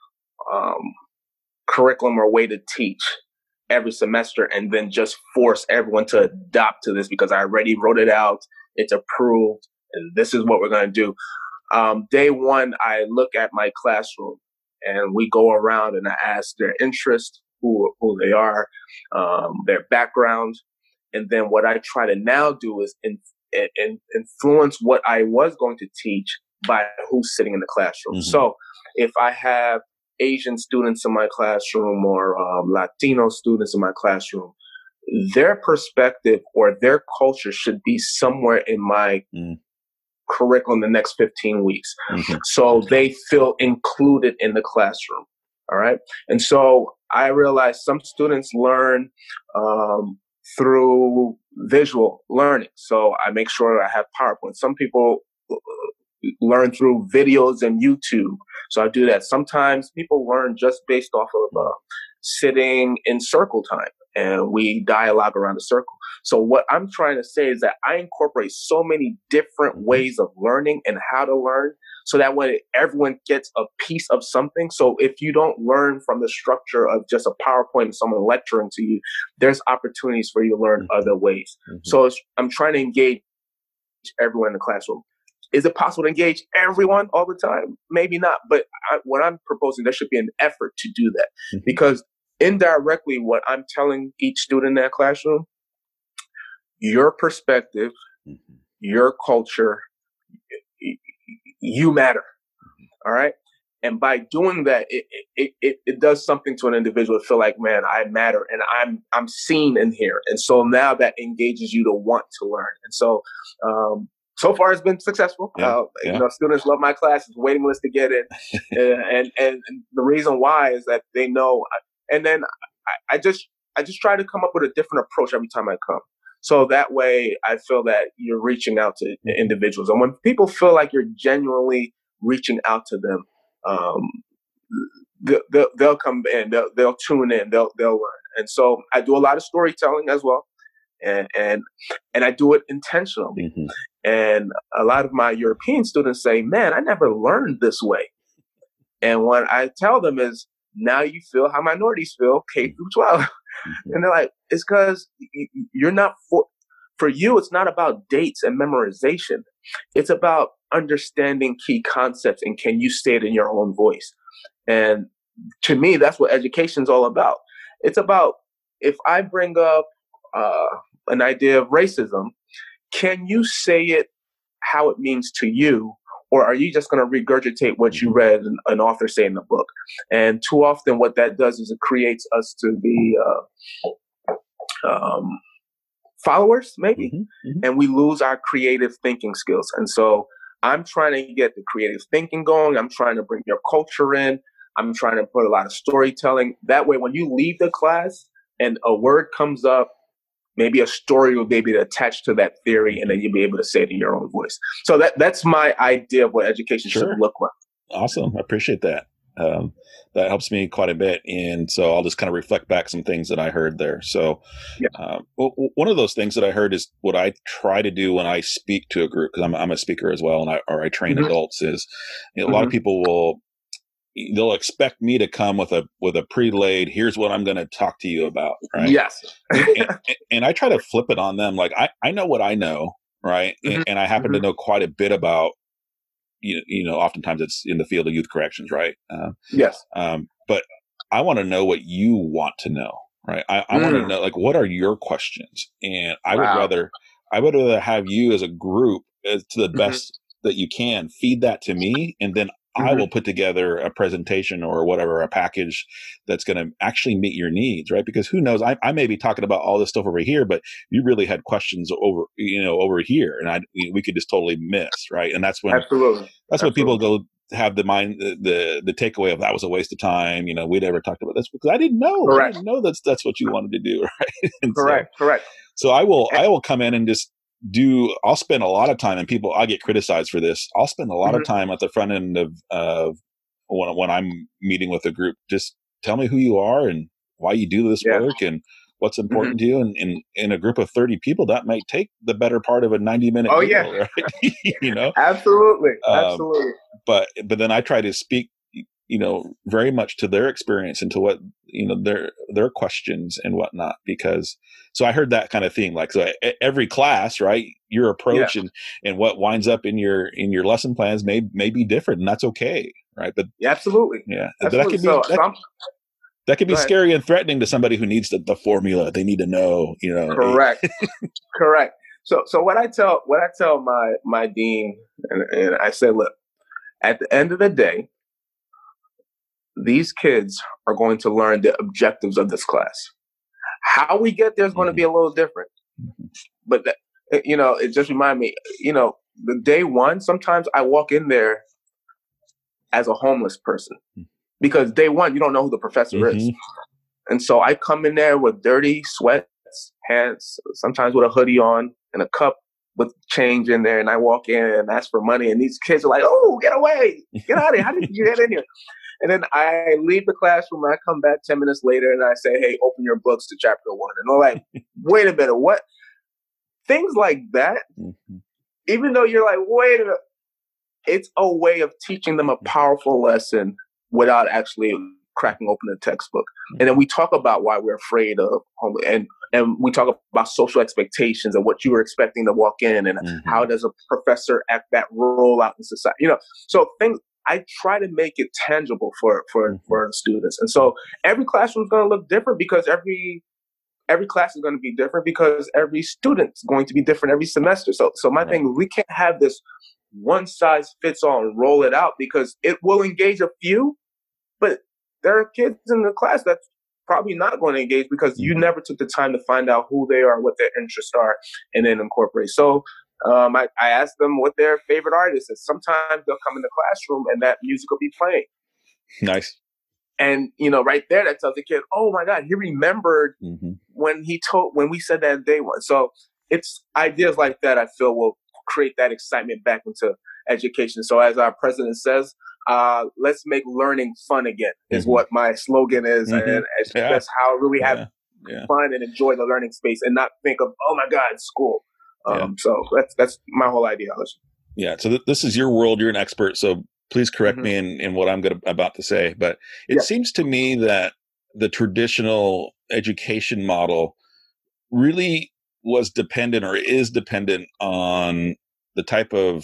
um, curriculum or way to teach every semester and then just force everyone to adopt to this because I already wrote it out. It's approved. And this is what we're going to do. Um, day one, I look at my classroom and we go around and I ask their interest, who who they are, um, their background. And then what I try to now do is in, in, influence what I was going to teach by who's sitting in the classroom. Mm-hmm. So if I have Asian students in my classroom or um, Latino students in my classroom, their perspective or their culture should be somewhere in my mm. curriculum the next fifteen weeks. Mm-hmm. So they feel included in the classroom. All right. And so I realized some students learn um, through visual learning. So I make sure I have PowerPoint. Some people learn through videos and YouTube. So I do that. Sometimes people learn just based off of uh, sitting in circle time and we dialogue around a circle. So what I'm trying to say is that I incorporate so many different ways of learning and how to learn so that way everyone gets a piece of something. So if you don't learn from the structure of just a PowerPoint and someone lecturing to you, there's opportunities for you to learn mm-hmm. other ways. Mm-hmm. So it's, I'm trying to engage everyone in the classroom. Is it possible to engage everyone all the time? Maybe not. But I, what I'm proposing, there should be an effort to do that mm-hmm. because indirectly what I'm telling each student in that classroom, your perspective, mm-hmm. your culture, you matter. Mm-hmm. All right. And by doing that, it, it, it, it does something to an individual to feel like, man, I matter and I'm, I'm seen in here. And so now that engages you to want to learn. And so, um, so far it's been successful. Yeah, uh, yeah. You know, students love my classes, waiting list to get in. uh, and, and, and the reason why is that they know, and then I, I just, I just try to come up with a different approach every time I come. So that way I feel that you're reaching out to individuals. And when people feel like you're genuinely reaching out to them, um, they'll, they'll come in, they'll, they'll tune in, they'll, they'll learn. And so I do a lot of storytelling as well. And, and, and I do it intentionally. Mm-hmm. And a lot of my European students say, man, I never learned this way. And what I tell them is, now you feel how minorities feel K through twelve. Mm-hmm. And they're like, it's because you're not for, for you, it's not about dates and memorization. It's about understanding key concepts and can you say it in your own voice? And to me, that's what education is all about. It's about, if I bring up uh, an idea of racism, can you say it how it means to you? Or are you just going to regurgitate what you read an, an author say in the book? And too often what that does is it creates us to be uh, um, followers, maybe, mm-hmm, mm-hmm. and we lose our creative thinking skills. And so I'm trying to get the creative thinking going. I'm trying to bring your culture in. I'm trying to put a lot of storytelling. That way, when you leave the class and a word comes up, maybe a story will be able to attach to that theory, and then you'll be able to say it in your own voice. So that that's my idea of what education sure. should look like. Awesome. I appreciate that. Um, that helps me quite a bit. And so I'll just kind of reflect back some things that I heard there. So yeah. um, well, one of those things that I heard is what I try to do when I speak to a group, because I'm, I'm a speaker as well, and I, or I train mm-hmm. adults, is you know, mm-hmm. a lot of people will, they'll expect me to come with a with a pre-laid, here's what I'm going to talk to you about, right? Yes. and, and I try to flip it on them. Like, I, I know what I know, right? Mm-hmm. And, and I happen mm-hmm. to know quite a bit about you, you know, oftentimes it's in the field of youth corrections, right? Um, yes. Um, but I want to know what you want to know, right? I, I Mm. want to know, like, what are your questions? And I Wow. would rather, I would rather have you as a group, as to the Mm-hmm. best that you can, feed that to me, and then I Mm-hmm. will put together a presentation or whatever, a package that's going to actually meet your needs, right? Because who knows, I, I may be talking about all this stuff over here, but you really had questions over, you know, over here, and I, we could just totally miss, right? And that's when, Absolutely. that's Absolutely. when people go have the mind, the, the, the takeaway of that was a waste of time. You know, we never talked about this because I didn't know, Correct. I didn't know that's, that's what you wanted to do. Right. And correct. So, correct. so I will, I will come in and just do, I'll spend a lot of time, and people, I get criticized for this. I'll spend a lot mm-hmm. of time at the front end of, of when, when I'm meeting with a group. Just tell me who you are and why you do this yeah. work and what's important mm-hmm. to you. And in, in a group of thirty people, that might take the better part of a ninety minute oh, deal, yeah. right? You know? Absolutely. Um, Absolutely. But, but then I try to speak, you know, very much to their experience and to what, you know, their, their questions and whatnot, because, so I heard that kind of thing. Like, so every class, right, your approach yeah. and, and what winds up in your, in your lesson plans may, may be different, and that's okay. Right. But yeah, absolutely. Yeah. Absolutely. That could be, so, that, so that could be scary and threatening to somebody who needs the, the formula. They need to know, you know. Correct. Correct. So, so what I tell, what I tell my, my dean, and, and I say, look, at the end of the day, these kids are going to learn the objectives of this class. How we get there is going mm-hmm. to be a little different. Mm-hmm. But, that, you know, it just reminded me, you know, the day one, sometimes I walk in there as a homeless person because day one, you don't know who the professor mm-hmm. is. And so I come in there with dirty sweats, pants, sometimes with a hoodie on and a cup with change in there. And I walk in and ask for money. And these kids are like, oh, get away. Get out of here. How did you get in here? And then I leave the classroom and I come back ten minutes later and I say, hey, open your books to chapter one. And they're like, wait a minute, what? Things like that, mm-hmm. even though you're like, wait a minute, it's a way of teaching them a powerful lesson without actually cracking open a textbook. Mm-hmm. And then we talk about why we're afraid of homeless, and and we talk about social expectations and what you were expecting to walk in, and mm-hmm. how does a professor act that role out in society. You know, so things I try to make it tangible for for mm-hmm. for students. And so every classroom is going to look different because every every class is going to be different because every student's going to be different every semester. So so my right. thing, we can't have this one size fits all and roll it out, because it will engage a few, but there are kids in the class that's probably not going to engage because mm-hmm. you never took the time to find out who they are, what their interests are, and then incorporate. So um, I, I asked them what their favorite artist is. Sometimes they'll come in the classroom and that music will be playing. Nice. And, you know, right there, that tells the kid, oh my God, he remembered mm-hmm. when he told, when we said that day one. So it's ideas like that I feel will create that excitement back into education. So as our president says, uh, let's make learning fun again is mm-hmm. what my slogan is. Mm-hmm. And it's, yeah. that's how I really have yeah. Yeah. fun and enjoy the learning space and not think of, oh my God, school. Um, yeah. So that's, that's my whole ideology. Yeah. So th- this is your world. You're an expert. So please correct mm-hmm. me in, in what I'm gonna, about to say. But it yeah. seems to me that the traditional education model really was dependent or is dependent on the type of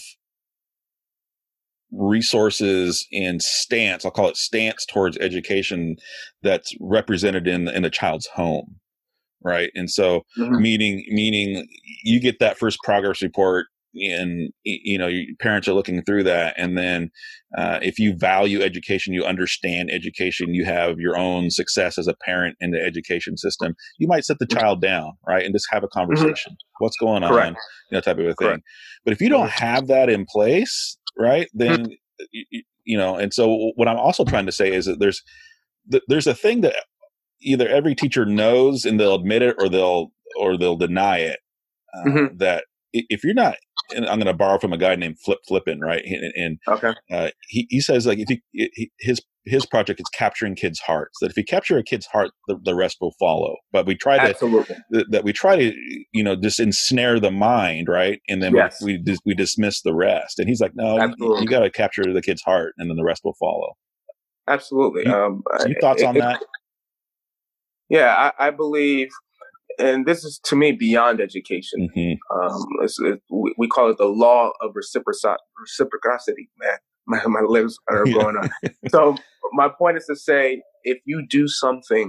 resources and stance, I'll call it stance towards education, that's represented in, in a child's home. Right. And so mm-hmm. meaning, meaning you get that first progress report and, you know, your parents are looking through that. And then uh, if you value education, you understand education, you have your own success as a parent in the education system, you might set the child down, right, and just have a conversation. Mm-hmm. What's going Correct. on? You know, type of a thing. Correct. But if you don't have that in place, right, then, you, you know, and so what I'm also trying to say is that there's, there's a thing that either every teacher knows and they'll admit it or they'll, or they'll deny it. Uh, mm-hmm. That if you're not, and I'm going to borrow from a guy named Flip Flippin, right? And, and okay. uh, he, he says, like, if you, he, his, his project is capturing kids' hearts, that if you capture a kid's heart, the, the rest will follow. But we try to, Absolutely. th- that we try to, you know, just ensnare the mind, right? And then yes. we, we, dis- we dismiss the rest. And he's like, no, Absolutely. you, you got to capture the kid's heart and then the rest will follow. Absolutely. You, um, so your thoughts it, on it, that? Yeah, I, I believe and this is to me beyond education. Mm-hmm. Um, it's, it, we, we call it the law of reciproc- reciprocity. Man, my, my lips are going on. So my point is to say, if you do something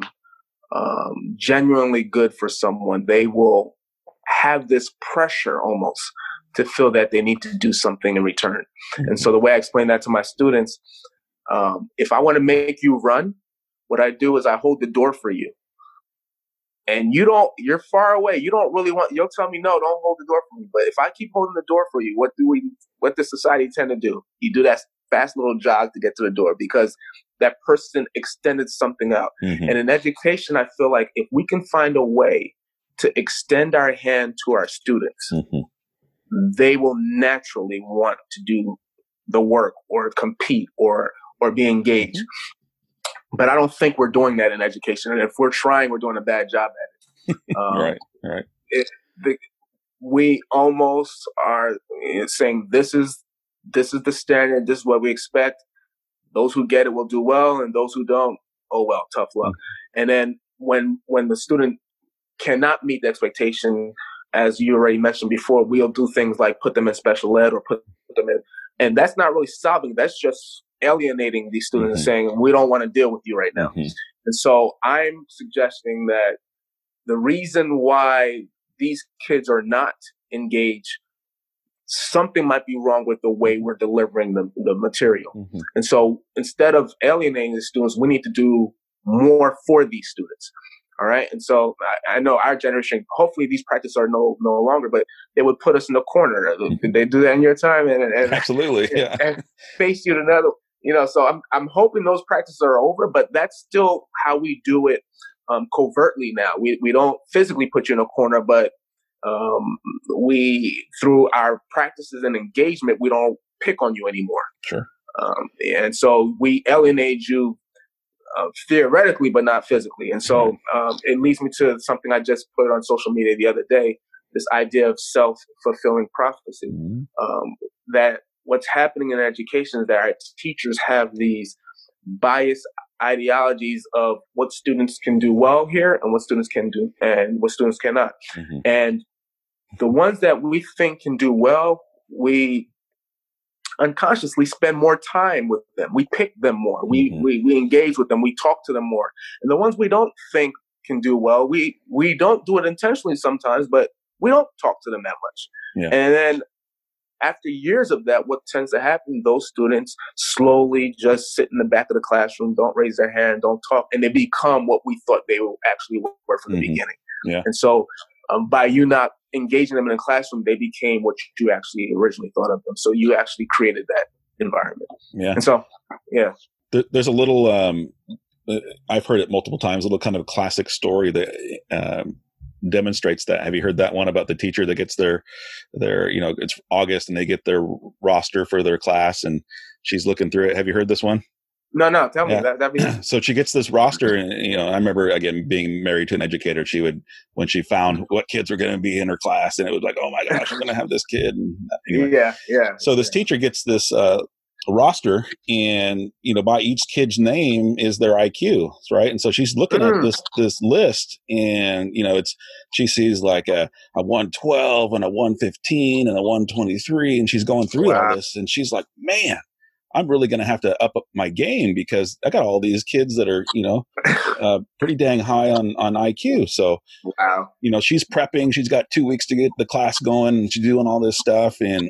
um, genuinely good for someone, they will have this pressure almost to feel that they need to do something in return. Mm-hmm. And so the way I explain that to my students, um, if I want to make you run, what I do is I hold the door for you. And you don't, you're far away. You don't really want, you'll tell me, no, don't hold the door for me. But if I keep holding the door for you, what do we, what does society tend to do? You do that fast little jog to get to the door because that person extended something out. Mm-hmm. And in education, I feel like if we can find a way to extend our hand to our students, mm-hmm. they will naturally want to do the work or compete or, or be engaged. Mm-hmm. But I don't think we're doing that in education. And if we're trying, we're doing a bad job at it. Um, right, right. It, the, we almost are saying this is this is the standard. This is what we expect. Those who get it will do well, and those who don't, oh well, tough luck. Mm-hmm. And then when when the student cannot meet the expectation, as you already mentioned before, we'll do things like put them in special ed or put them in, and that's not really solving. That's just alienating these students mm-hmm. and saying, we don't want to deal with you right now. Mm-hmm. And so I'm suggesting that the reason why these kids are not engaged, something might be wrong with the way we're delivering the, the material. Mm-hmm. And so instead of alienating the students, we need to do more for these students. All right. And so I, I know our generation, hopefully these practices are no no longer, but they would put us in the corner. Did they do that in your time? And, and Absolutely. Yeah. And, and face you to another, you know, so I'm I'm hoping those practices are over, but that's still how we do it um, covertly now. We we don't physically put you in a corner, but um, we, through our practices and engagement, we don't pick on you anymore. Sure. Um, and so we alienate you Uh, theoretically, but not physically. And so um, it leads me to something I just put on social media the other day, this idea of self-fulfilling prophecy. Mm-hmm. Um, that what's happening in education is that our teachers have these biased ideologies of what students can do well here and what students can do and what students cannot. Mm-hmm. And the ones that we think can do well, we unconsciously spend more time with them. We pick them more. We, mm-hmm. we we engage with them. We talk to them more. And the ones we don't think can do well, we we don't do it intentionally sometimes, but we don't talk to them that much. Yeah. And then after years of that, what tends to happen, those students slowly just sit in the back of the classroom, don't raise their hand, don't talk, and they become what we thought they actually were from mm-hmm. the beginning. Yeah. And so um, by you not engaging them in the classroom, they became what you actually originally thought of them. So you actually created that environment. Yeah. And so, yeah. There, there's a little, um, I've heard it multiple times, a little kind of classic story that um, demonstrates that. Have you heard that one about the teacher that gets their, their, you know, it's August and they get their roster for their class and she's looking through it. Have you heard this one? No, no, tell me yeah. that. That'd be- so she gets this roster, and you know, I remember again being married to an educator. She would, when she found what kids were going to be in her class, and it was like, oh my gosh, I'm going to have this kid. And anyway. Yeah, yeah. So this yeah. teacher gets this uh, roster, and you know, by each kid's name is their I Q, right? And so she's looking mm. at this this list, and you know, it's she sees like a a one twelve and a one fifteen and a one twenty-three, and she's going through wow. all this, and she's like, man, I'm really going to have to up my game because I got all these kids that are, you know, uh, pretty dang high on, on I Q. So, wow. you know, she's prepping. She's got two weeks to get the class going, and she's doing all this stuff. And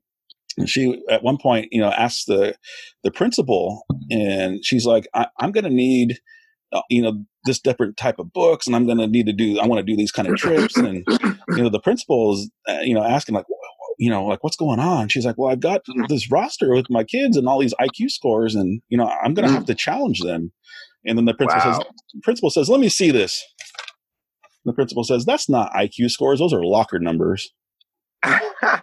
she, at one point, you know, asks the the principal, and she's like, I, I'm going to need, uh, you know, this different type of books, and I'm going to need to do, I want to do these kind of trips. And, you know, the principal is, uh, you know, asking like, you know, like, what's going on? She's like, well, I've got this roster with my kids and all these I Q scores, and, you know, I'm going to have to challenge them. And then the principal wow. says, the principal says, let me see this. And the principal says, that's not I Q scores. Those are locker numbers. but,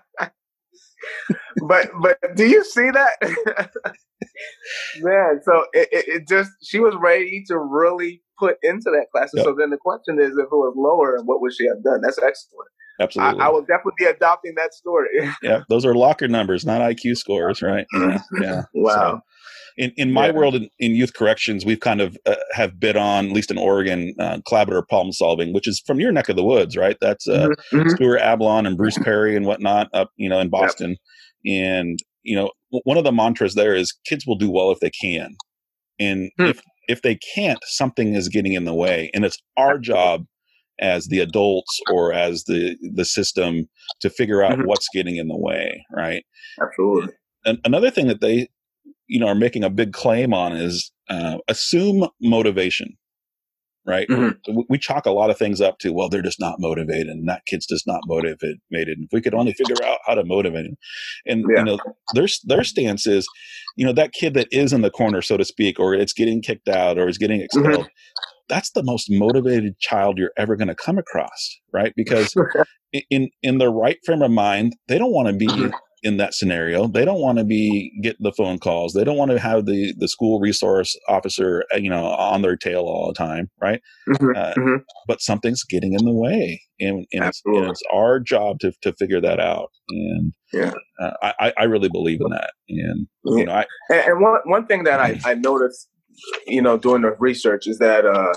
but do you see that? Man, so it, it, it just, she was ready to really put into that class. Yep. So then the question is, if it was lower, what would she have done? That's excellent. Absolutely. I, I will definitely be adopting that story. Yeah, those are locker numbers, not I Q scores, right? Yeah, yeah. Wow. in, in my Yeah. world in, in youth corrections, we've kind of uh, have bid on, at least in Oregon, uh, collaborative problem solving, which is from your neck of the woods, right? That's uh, Mm-hmm. Mm-hmm. Stuart Ablon and Bruce Perry and whatnot up, you know, in Boston. Yep. And, you know, w- one of the mantras there is kids will do well if they can. And Hmm. if, if they can't, something is getting in the way. And it's our job as the adults or as the, the system to figure out Mm-hmm. what's getting in the way, right? Absolutely. And another thing that they, you know, are making a big claim on is uh, assume motivation, right? Mm-hmm. We, we chalk a lot of things up to, well, they're just not motivated and that kid's just not motivated. If we could only figure out how to motivate him. And, Yeah. you know, their, their stance is, you know, that kid that is in the corner, so to speak, or it's getting kicked out or is getting expelled, mm-hmm. that's the most motivated child you're ever going to come across, right? Because in, in the right frame of mind, they don't want to be mm-hmm. in that scenario. They don't want to be getting the phone calls. They don't want to have the, the school resource officer, you know, on their tail all the time. Right. Mm-hmm. Uh, mm-hmm. But something's getting in the way and, and, it's, and it's our job to, to figure that out. And yeah, uh, I, I really believe in that. And, yeah. you know, I, and, and one, one thing that I, I noticed, you know, doing the research is that, uh,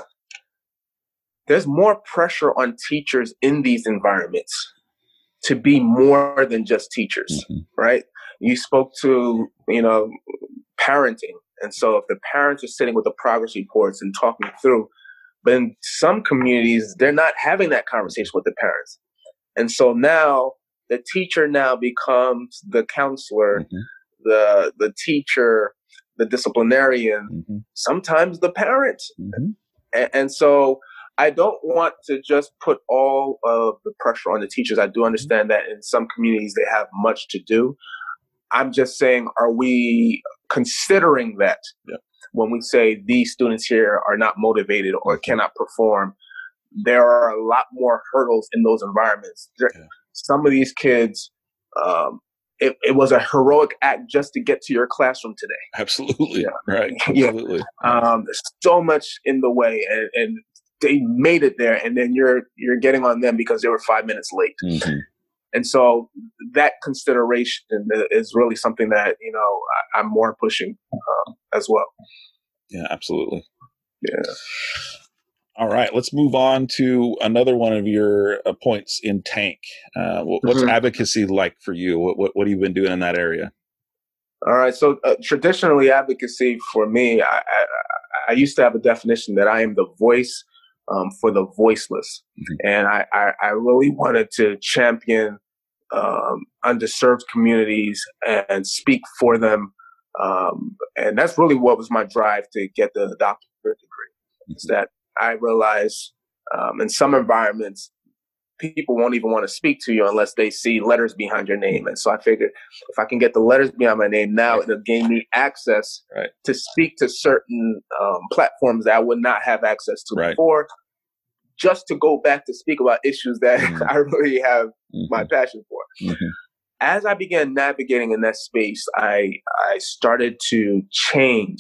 there's more pressure on teachers in these environments to be more than just teachers, mm-hmm. right? You spoke to, you know, parenting. And so if the parents are sitting with the progress reports and talking through, but in some communities, they're not having that conversation with the parents. And so now the teacher now becomes the counselor, mm-hmm. the the teacher, the disciplinarian, mm-hmm. sometimes the parent. Mm-hmm. And, and so I don't want to just put all of the pressure on the teachers. I do understand that in some communities they have much to do. I'm just saying, are we considering that yeah. when we say these students here are not motivated or cannot perform? There are a lot more hurdles in those environments. There, yeah. Some of these kids, um, it, it was a heroic act just to get to your classroom today. Absolutely. Yeah. Right. Absolutely. Yeah. Um, there's so much in the way, and, and they made it there, and then you're you're getting on them because they were five minutes late. Mm-hmm. And so that consideration is really something that, you know, I, I'm more pushing um, as well. Yeah, absolutely. Yeah. All right, let's move on to another one of your uh, points in Tank. Uh, what's mm-hmm. advocacy like for you? What, what what have you been doing in that area? All right, so uh, traditionally, advocacy for me, I, I, I used to have a definition that I am the voice um, for the voiceless, mm-hmm. and I, I, I really wanted to champion um, underserved communities and speak for them, um, and that's really what was my drive to get the doctorate degree. Mm-hmm. Is that I realize um, in some environments, people won't even want to speak to you unless they see letters behind your name. And so I figured if I can get the letters behind my name now, it'll gain me access right. to speak to certain um, platforms that I would not have access to right. before, just to go back to speak about issues that mm-hmm. I really have mm-hmm. my passion for. Mm-hmm. As I began navigating in that space, I I started to change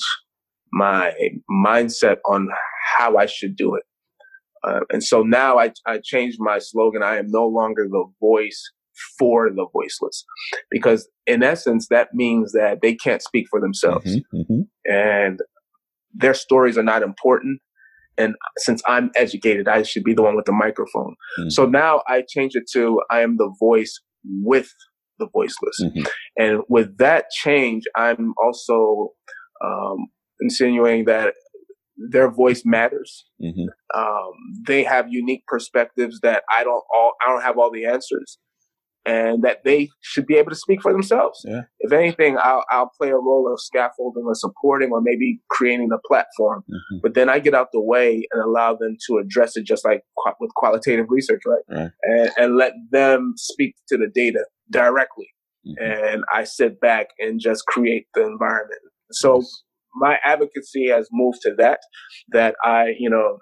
my mindset on how I should do it. Uh, and so now I, I changed my slogan. I am no longer the voice for the voiceless, because in essence, that means that they can't speak for themselves mm-hmm, mm-hmm. and their stories are not important. And since I'm educated, I should be the one with the microphone. Mm-hmm. So now I change it to I am the voice with the voiceless. Mm-hmm. And with that change, I'm also um, insinuating that their voice matters. Mm-hmm. Um, they have unique perspectives that I don't all, I don't have all the answers, and that they should be able to speak for themselves. Yeah. If anything, I'll, I'll play a role of scaffolding or supporting or maybe creating a platform, mm-hmm. but then I get out the way and allow them to address it just like qu- with qualitative research, right? right. And, and let them speak to the data directly. Mm-hmm. And I sit back and just create the environment. So yes. my advocacy has moved to that, that I, you know,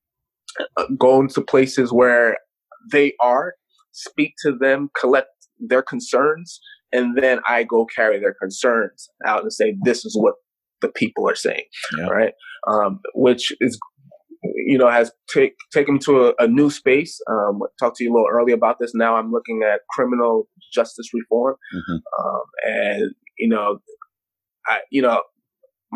go into places where they are, speak to them, collect their concerns, and then I go carry their concerns out and say, this is what the people are saying, yeah. right? Um, which is, you know, has take, taken me to a, a new space. Um, I talked to you a little earlier about this. Now I'm looking at criminal justice reform. Mm-hmm. Um, and, you know, I, you know,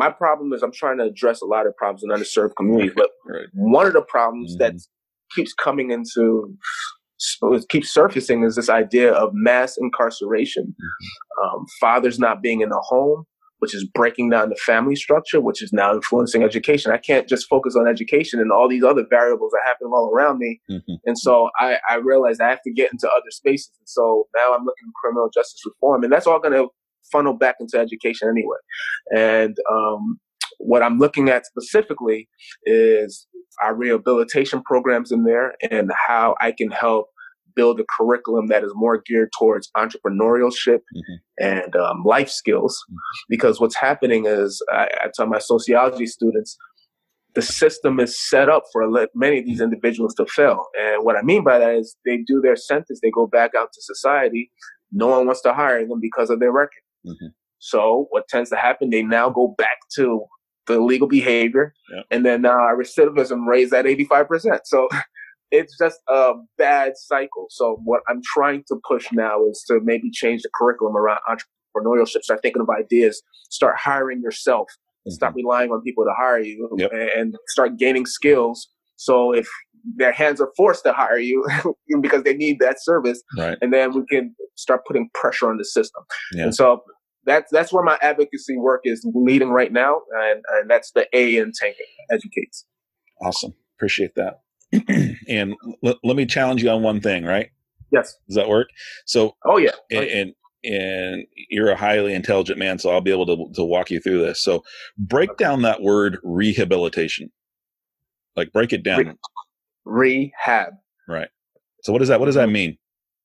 my problem is I'm trying to address a lot of problems in underserved communities, but Right. one of the problems Mm-hmm. that keeps coming into, keeps surfacing is this idea of mass incarceration. Mm-hmm. Um, fathers not being in the home, which is breaking down the family structure, which is now influencing education. I can't just focus on education and all these other variables are happening all around me. Mm-hmm. And so I, I realized I have to get into other spaces. And so now I'm looking at criminal justice reform, and that's all going to funnel back into education anyway. And um, what I'm looking at specifically is our rehabilitation programs in there and how I can help build a curriculum that is more geared towards entrepreneurship mm-hmm. and um, life skills. Mm-hmm. Because what's happening is, I, I tell my sociology students, the system is set up for many of these individuals to fail. And what I mean by that is they do their sentence, they go back out to society. No one wants to hire them because of their record. Mm-hmm. So what tends to happen, they now go back to the illegal behavior. Yep. And then now our recidivism raised at eighty-five percent. So it's just a bad cycle. So what I'm trying to push now is to maybe change the curriculum around entrepreneurship. Start thinking of ideas, start hiring yourself, and mm-hmm. stop relying on people to hire you, yep. and start gaining skills. So if their hands are forced to hire you because they need that service, right. and then we can start putting pressure on the system. Yeah. And so that's that's where my advocacy work is leading right now, and, and that's the A in Tanking Educates. Awesome. Appreciate that. And l- let me challenge you on one thing, right? Yes. Does that work? So, oh yeah, and, oh, yeah. and and you're a highly intelligent man, so I'll be able to to walk you through this. So, break okay. down that word rehabilitation. Like, break it down. Re- rehab. Right. So, what does that? What does that mean?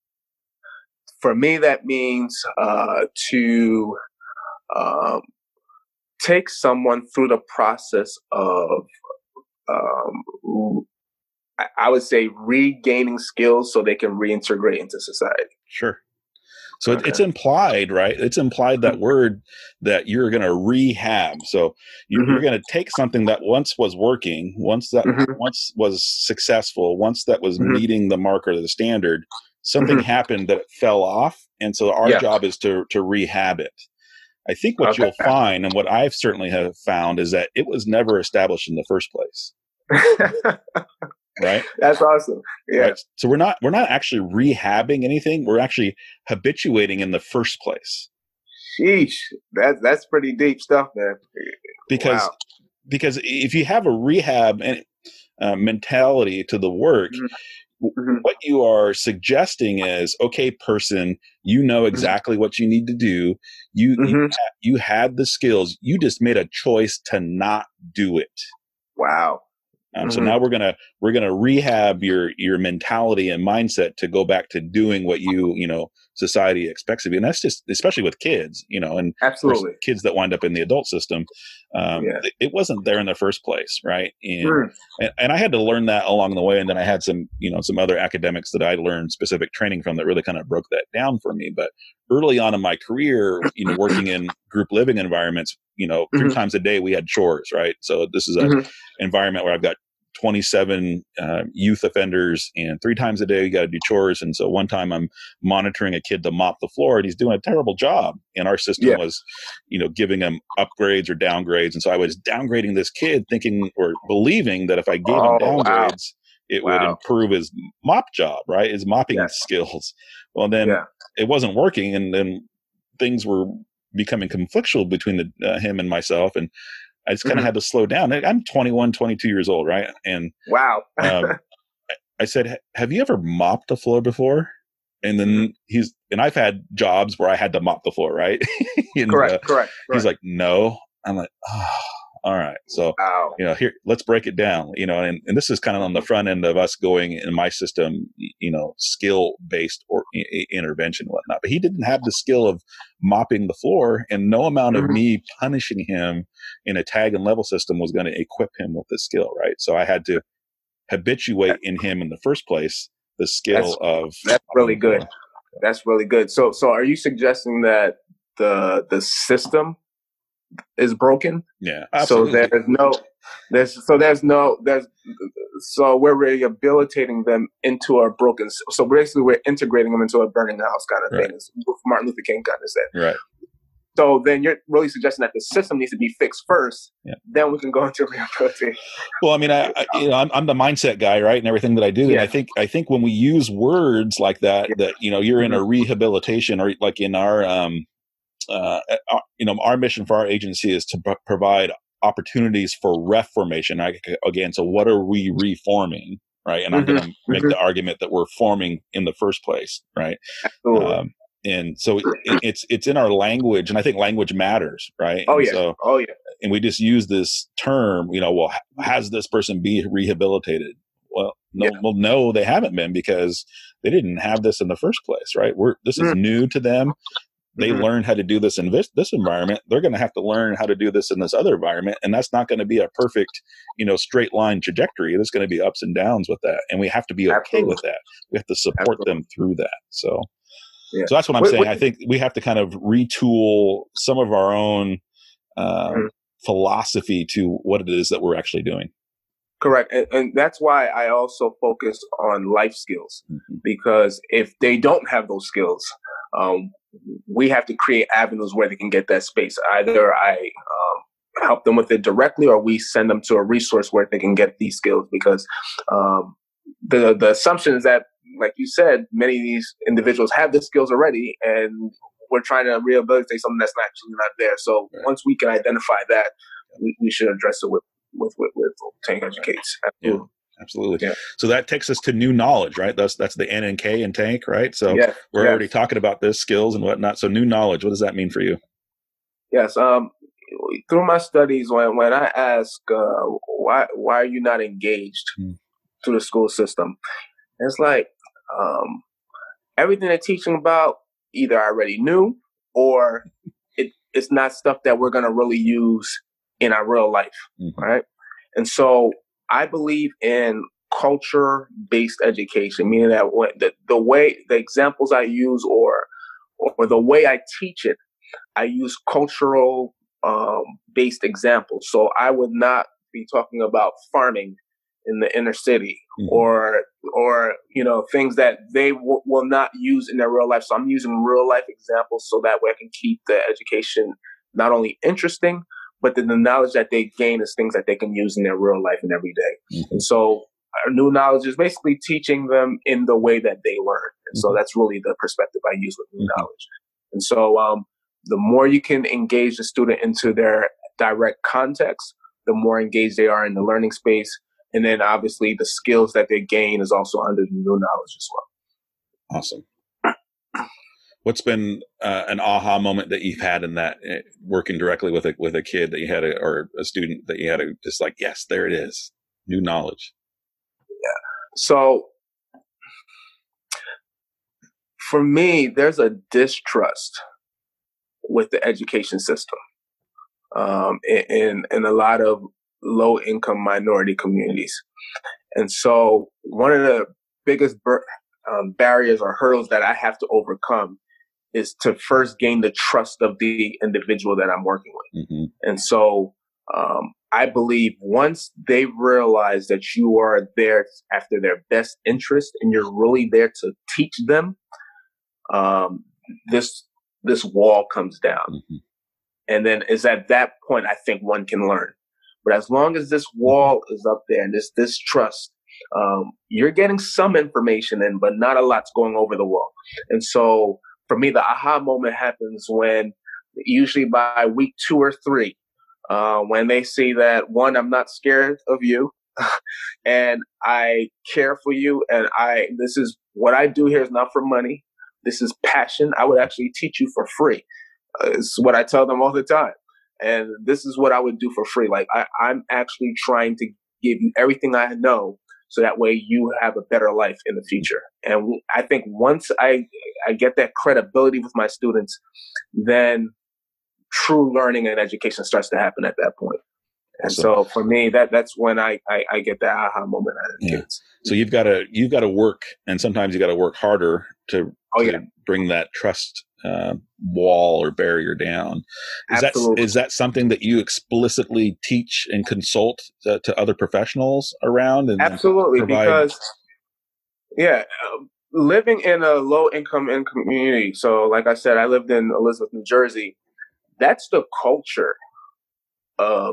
For me, that means uh, to um, take someone through the process of. Um, I would say regaining skills so they can reintegrate into society. Sure. So okay. it's implied, right? It's implied that word that you're going to rehab. So you're, mm-hmm. you're going to take something that once was working, once that mm-hmm. once was successful, once that was mm-hmm. meeting the mark or the standard, something mm-hmm. happened that it fell off. And so our yeah. job is to to rehab it. I think what okay. you'll find, and what I've certainly have found, is that it was never established in the first place. Right. That's awesome. Yeah. Right? So we're not we're not actually rehabbing anything. We're actually habituating in the first place. Sheesh. That's that's pretty deep stuff, man. Because wow. because if you have a rehab uh, mentality to the work, mm-hmm. what you are suggesting is, okay, person, you know exactly mm-hmm. what you need to do. You mm-hmm. you, ha- you had the skills. You just made a choice to not do it. Wow. Um, mm-hmm. So now we're gonna we're gonna rehab your your mentality and mindset to go back to doing what you you know society expects of you, and that's just especially with kids, you know, and absolutely kids that wind up in the adult system. Um, yeah. it, it wasn't there in the first place, right? And, mm. and and I had to learn that along the way, and then I had some you know some other academics that I learned specific training from that really kind of broke that down for me. But early on in my career, you know, working in group living environments, you know, three mm-hmm. times a day we had chores, right? So this is an mm-hmm. environment where I've got twenty-seven uh, youth offenders, and three times a day you got to do chores. And so one time I'm monitoring a kid to mop the floor, and he's doing a terrible job. And our system yeah. was, you know, giving him upgrades or downgrades. And so I was downgrading this kid, thinking or believing that if I gave oh, him downgrades, wow. it wow. would improve his mop job, right? His mopping yes. skills. Well, then yeah. it wasn't working, and then things were becoming conflictual between the, uh, him and myself, and I just kind of mm-hmm. had to slow down. I'm twenty-one, twenty-two years old, right? And wow. um, I said, "Have you ever mopped the floor before?" And then mm-hmm. he's and I've had jobs where I had to mop the floor, right? and, correct, uh, correct, correct. He's like, "No." I'm like, "Oh, all right." So, wow. you know, here, let's break it down. You know, and, and this is kind of on the front end of us going in my system, you know, skill based or I- intervention and whatnot. But he didn't have the skill of mopping the floor, and no amount of mm-hmm. me punishing him in a tag and level system was going to equip him with the skill, right? So I had to habituate in him in the first place the skill that's, of that's really good. Floor. That's really good. So, so are you suggesting that the the system is broken? Yeah, absolutely. So there's no, there's so there's no there's so we're rehabilitating them into a broken. So basically, we're integrating them into a burning house kind of right. thing. As Martin Luther King kind of said. Right. So then you're really suggesting that the system needs to be fixed first. Yeah. Then we can go into rehabilitation. Well, I mean, I, I you know, I'm, I'm the mindset guy, right, and everything that I do, Yeah. and I think I think when we use words like that, Yeah. that you know, you're in a Mhm. rehabilitation, or like in our, um, uh, uh, you know, our mission for our agency is to pro- provide opportunities for reformation. I, again, so what are we reforming, right? And I'm Mhm. going to make Mhm. the argument that we're forming in the first place, right? Absolutely. Um, and so it, it's it's in our language, and I think language matters, right? Oh And yeah. so, Oh yeah. and we just use this term, you know, well, has this person be rehabilitated? Well, no, Yeah. well, no, they haven't been, because they didn't have this in the first place, right? We're this is Mhm. new to them. They Mhm. learned how to do this in this, this environment. They're going to have to learn how to do this in this other environment, and that's not going to be a perfect, you know, straight line trajectory. There's going to be ups and downs with that, and we have to be okay Absolutely. with that. We have to support Absolutely. them through that. So. Yeah. So that's what I'm What- saying. what- I think we have to kind of retool some of our own uh, Mhm. philosophy to what it is that we're actually doing. Correct. And, and that's why I also focus on life skills, Mm-hmm. because if they don't have those skills, um, we have to create avenues where they can get that space. Either I um, help them with it directly, or we send them to a resource where they can get these skills, because um, the, the assumption is that, like you said, many of these individuals have the skills already, and we're trying to rehabilitate something that's actually not there. So Right. once we can identify that, we, we should address it with with with, with Tank Educates. Yeah, absolutely. Yeah. So that takes us to new knowledge, right? That's that's the N and K in Tank, right? So Yes, we're yes. already talking about this skills and whatnot. So new knowledge, what does that mean for you? Yes. Um, through my studies, when when I ask uh, why why are you not engaged Hmm. through the school system, it's like um, everything they're teaching about either I already knew, or it, it's not stuff that we're gonna really use in our real life, Mm-hmm. right? And so I believe in culture-based education, meaning that when, the the way the examples I use, or or the way I teach it, I use cultural um, based examples. So I would not be talking about farming in the inner city, Mhm. or or you know things that they w- will not use in their real life. So I'm using real life examples, so that way I can keep the education not only interesting, but then the knowledge that they gain is things that they can use in their real life and every day. Mhm. And so our new knowledge is basically teaching them in the way that they learn. And so Mhm. that's really the perspective I use with new Mhm. knowledge. And so um, the more you can engage the student into their direct context, the more engaged they are in the learning space. And then obviously the skills that they gain is also under the new knowledge as well. Awesome. What's been uh, an aha moment that you've had in that, uh, working directly with a with a kid that you had, a, or a student that you had, a, just like, yes, there it is, new knowledge. So for me, there's a distrust with the education system um, in, in a lot of low income minority communities. And so one of the biggest bur- um, barriers or hurdles that I have to overcome is to first gain the trust of the individual that I'm working with. Mm-hmm. And so um, I believe once they realize that you are there after their best interest and you're really there to teach them, um, this this wall comes down. Mm-hmm. And then it's at that point I think one can learn. But as long as this wall is up there and this distrust, um, you're getting some information in, but not a lot's going over the wall. And so for me, the aha moment happens when, usually by week two or three, uh, when they see that, one, I'm not scared of you, and I care for you, and I this is what I do here is not for money. This is passion. I would actually teach you for free. Uh, it's what I tell them all the time. And this is what I would do for free. Like I, I'm actually trying to give you everything I know, so that way you have a better life in the future. And I think once I I get that credibility with my students, then true learning and education starts to happen at that point. And Awesome. so for me, that that's when I, I, I get that aha moment out of Yeah. kids. So you've got to you've got to work, and sometimes you got to work harder to, Oh, to yeah. bring that trust uh, wall or barrier down. Is Absolutely. that is that something that you explicitly teach and consult to, to other professionals around? And Absolutely, provide- because yeah, um, living in a low income in community. So, like I said, I lived in Elizabeth, New Jersey. that's the culture of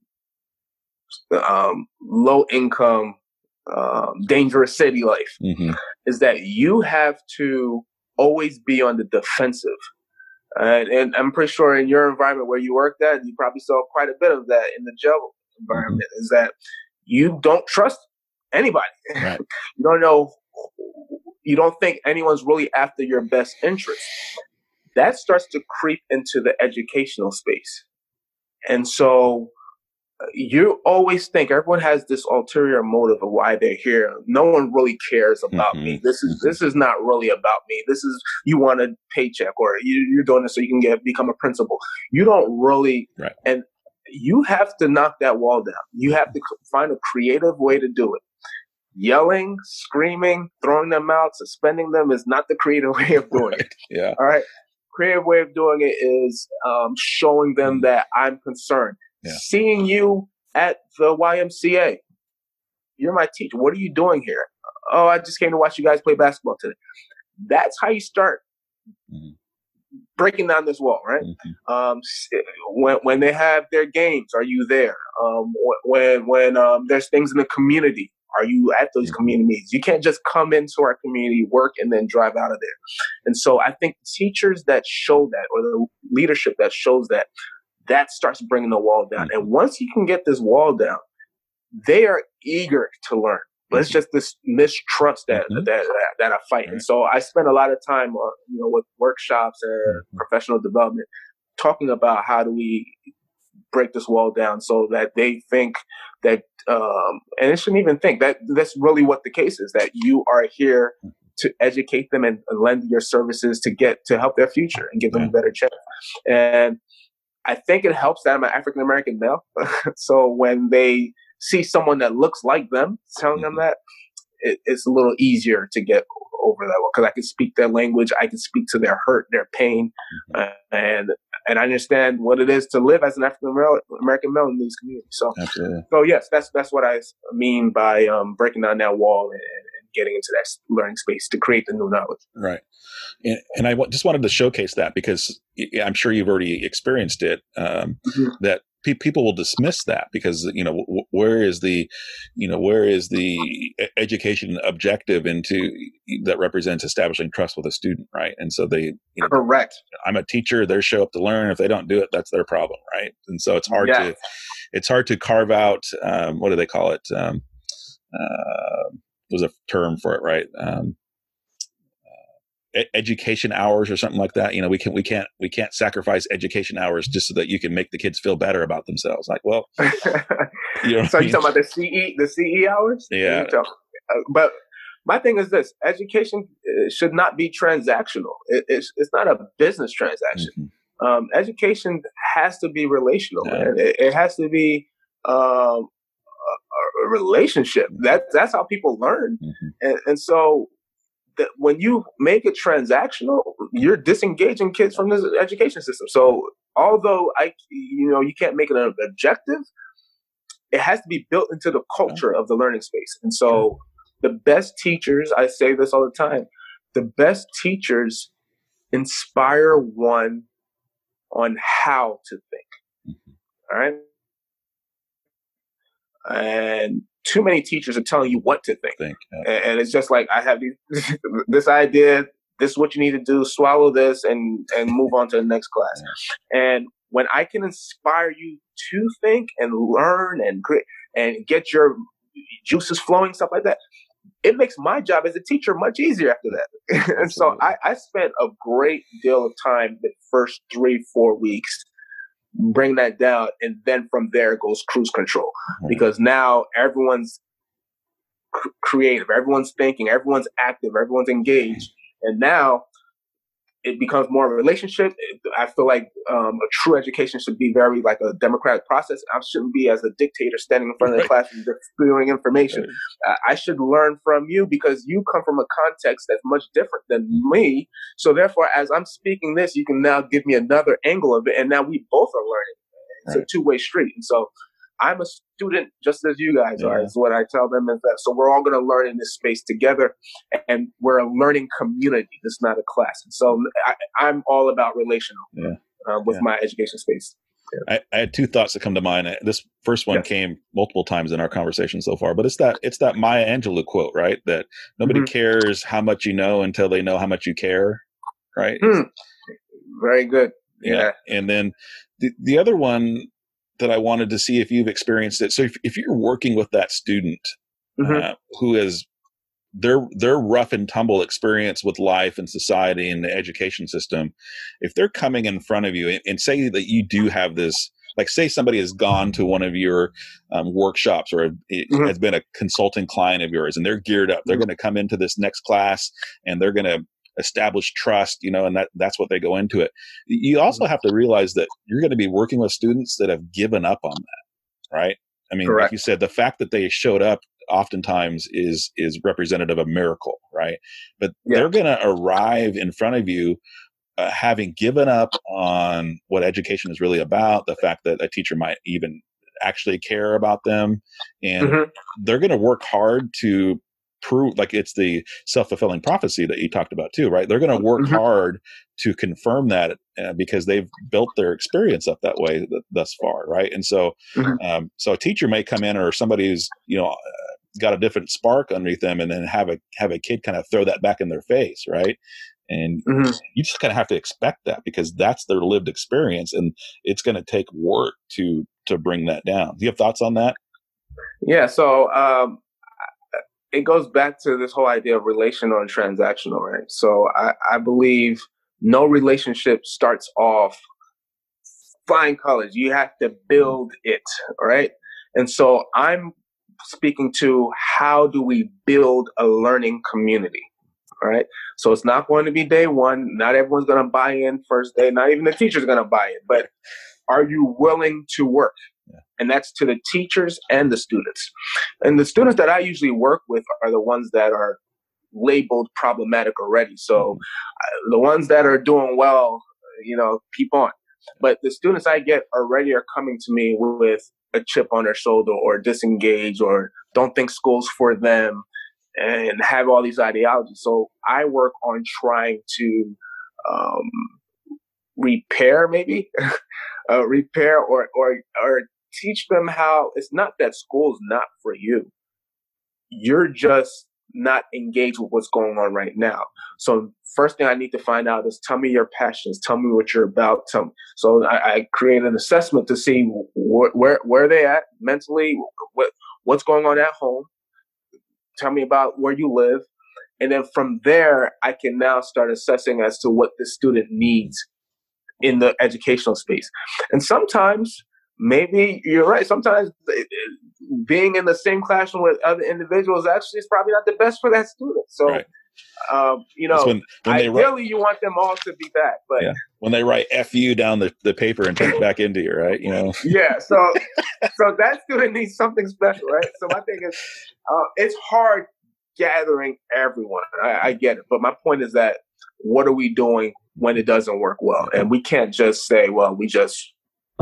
um, low income, um, dangerous city life. Mm-hmm. Is that you have to always be on the defensive. Uh, and I'm pretty sure in your environment where you worked at, you probably saw quite a bit of that in the jail environment. Mm-hmm. Is that you don't trust anybody. Right. You don't know. You don't think anyone's really after your best interest. That starts to creep into the educational space. And so you always think everyone has this ulterior motive of why they're here. No one really cares about mm-hmm. me. This is this is not really about me. This is, you want a paycheck, or you, you're doing this so you can get become a principal. You don't really, right. And you have to knock that wall down. You have to find a creative way to do it. Yelling, screaming, throwing them out, suspending them is not the creative way of doing right. it. Yeah. All right. Creative way of doing it is um, showing them mm-hmm. that I'm concerned. Yeah. Seeing you at the Y M C A. You're my teacher. What are you doing here? Oh, I just came to watch you guys play basketball today. That's how you start mm-hmm. breaking down this wall, right? Mm-hmm. Um, when when they have their games, are you there? Um, when when um, there's things in the community, are you at those mm-hmm. communities? You can't just come into our community, work, and then drive out of there. And so I think teachers that show that, or the leadership that shows that, that starts bringing the wall down. Mm-hmm. And once you can get this wall down, they are eager to learn. But it's just this mistrust that mm-hmm. that, that that I fight. Right. And so I spend a lot of time, uh, you know, with workshops and mm-hmm. professional development, talking about how do we break this wall down so that they think that, um, and they shouldn't even think that that's really what the case is, that you are here to educate them and, and lend your services to get to help their future and give them yeah. a better chance. And I think it helps that I'm an African American male. So when they see someone that looks like them telling them that, it, it's a little easier to get over that one, because I can speak their language, I can speak to their hurt, their pain, uh, and and I understand what it is to live as an African American male in these communities. So, Absolutely. so yes, that's that's what I mean by um, breaking down that wall and, and getting into that learning space to create the new knowledge. Right. And, and I w- just wanted to showcase that, because I'm sure you've already experienced it, um, mm-hmm. that pe- people will dismiss that because, you know, w- where is the, you know, where is the education objective into that represents establishing trust with a student, right? And so they, you know, correct. I'm a teacher, they show up to learn. If they don't do it, that's their problem, right? And so it's hard yeah. to, it's hard to carve out, um, what do they call it? Um, uh, there's a term for it, right? Um, education hours or something like that. You know, we can, we can't, we can't sacrifice education hours just so that you can make the kids feel better about themselves. Like, well, you know, so you talking about the C E, the C E hours? Yeah. But my thing is this: education should not be transactional. It, it's, it's not a business transaction. Mm-hmm. Um, education has to be relational. Yeah. Man. It, it has to be, um, a, a relationship. That, that's how people learn. Mm-hmm. And, and so, that when you make it transactional, you're disengaging kids from the education system. So although I, you know, you can't make it an objective, it has to be built into the culture of the learning space. And so the best teachers, I say this all the time, the best teachers inspire one on how to think. All right. And too many teachers are telling you what to think. think yeah. And it's just like, I have these, this idea, this is what you need to do, swallow this and, and move on to the next class. Yeah. And when I can inspire you to think and learn and create and get your juices flowing, stuff like that, it makes my job as a teacher much easier after that. And so I, I spent a great deal of time the first three, four weeks bring that down, and then from there goes cruise control, mm-hmm. because now everyone's c- creative, everyone's thinking, everyone's active, everyone's engaged, and now it becomes more of a relationship. I feel like um, a true education should be very like a democratic process. I shouldn't be as a dictator standing in front of the classroom just spewing information. Right. Uh, I should learn from you because you come from a context that's much different than me. So therefore, as I'm speaking this, you can now give me another angle of it, and now we both are learning. It's right. a two-way street. And so I'm a student just as you guys yeah. are, is what I tell them. Is that so we're all going to learn in this space together, and we're a learning community. It's not a class. And so I, I'm all about relational. Yeah. uh, with Yeah. my education space. Yeah. I, I had two thoughts that come to mind. This first one yeah. came multiple times in our conversation so far, but it's that it's that Maya Angelou quote, right? That nobody mm-hmm. cares how much you know until they know how much you care, right? Mm. Very good. Yeah. yeah. And then the, the other one that I wanted to see if you've experienced it. So if, if you're working with that student mm-hmm. uh, who has their their rough and tumble experience with life and society and the education system, if they're coming in front of you and, and say that you do have this, like say somebody has gone to one of your um, workshops or mm-hmm. has been a consulting client of yours and they're geared up, they're mm-hmm. going to come into this next class and they're going to establish trust, you know, and that that's what they go into it. You also have to realize that you're going to be working with students that have given up on that, right? I mean, Correct. Like you said, the fact that they showed up oftentimes is is representative of a miracle, right? But yeah. they're going to arrive in front of you uh, having given up on what education is really about, the fact that a teacher might even actually care about them, and mm-hmm. they're going to work hard to prove, like it's the self-fulfilling prophecy that you talked about too, right? They're going to work mm-hmm. hard to confirm that uh, because they've built their experience up that way th- thus far, right? And so, mm-hmm. um, so a teacher may come in, or somebody who's, you know, got a different spark underneath them, and then have a have a kid kind of throw that back in their face, right? And mm-hmm. you just kind of have to expect that because that's their lived experience, and it's going to take work to to bring that down. Do you have thoughts on that? Yeah. So um, it goes back to this whole idea of relational and transactional, right? So I, I believe no relationship starts off flying colors. You have to build it, right? And so I'm speaking to how do we build a learning community, right? So it's not going to be day one. Not everyone's going to buy in first day. Not even the teacher's going to buy in. But are you willing to work? Yeah. And that's to the teachers and the students. And the students that I usually work with are the ones that are labeled problematic already. So uh, the ones that are doing well, you know, keep on. But the students I get already are coming to me with a chip on their shoulder, or disengaged, or don't think school's for them, and have all these ideologies. So I work on trying to um, repair, maybe uh, repair, or or or teach them how it's not that school's not for you. You're just not engaged with what's going on right now. So first thing I need to find out is, tell me your passions, tell me what you're about. Tell me. So I, I create an assessment to see wh- where where they at mentally, what what's going on at home. Tell me about where you live, and then from there I can now start assessing as to what the student needs in the educational space. And sometimes, maybe you're right. Sometimes being in the same classroom with other individuals actually is probably not the best for that student. So, right. um, you know, when, when ideally write, you want them all to be back. But yeah. when they write F you down the, the paper and turn it back into you, right? You know. Yeah. So, so that student needs something special, right? So my thing is, uh, it's hard gathering everyone. I, I get it, but my point is that what are we doing when it doesn't work well? And we can't just say, well, we just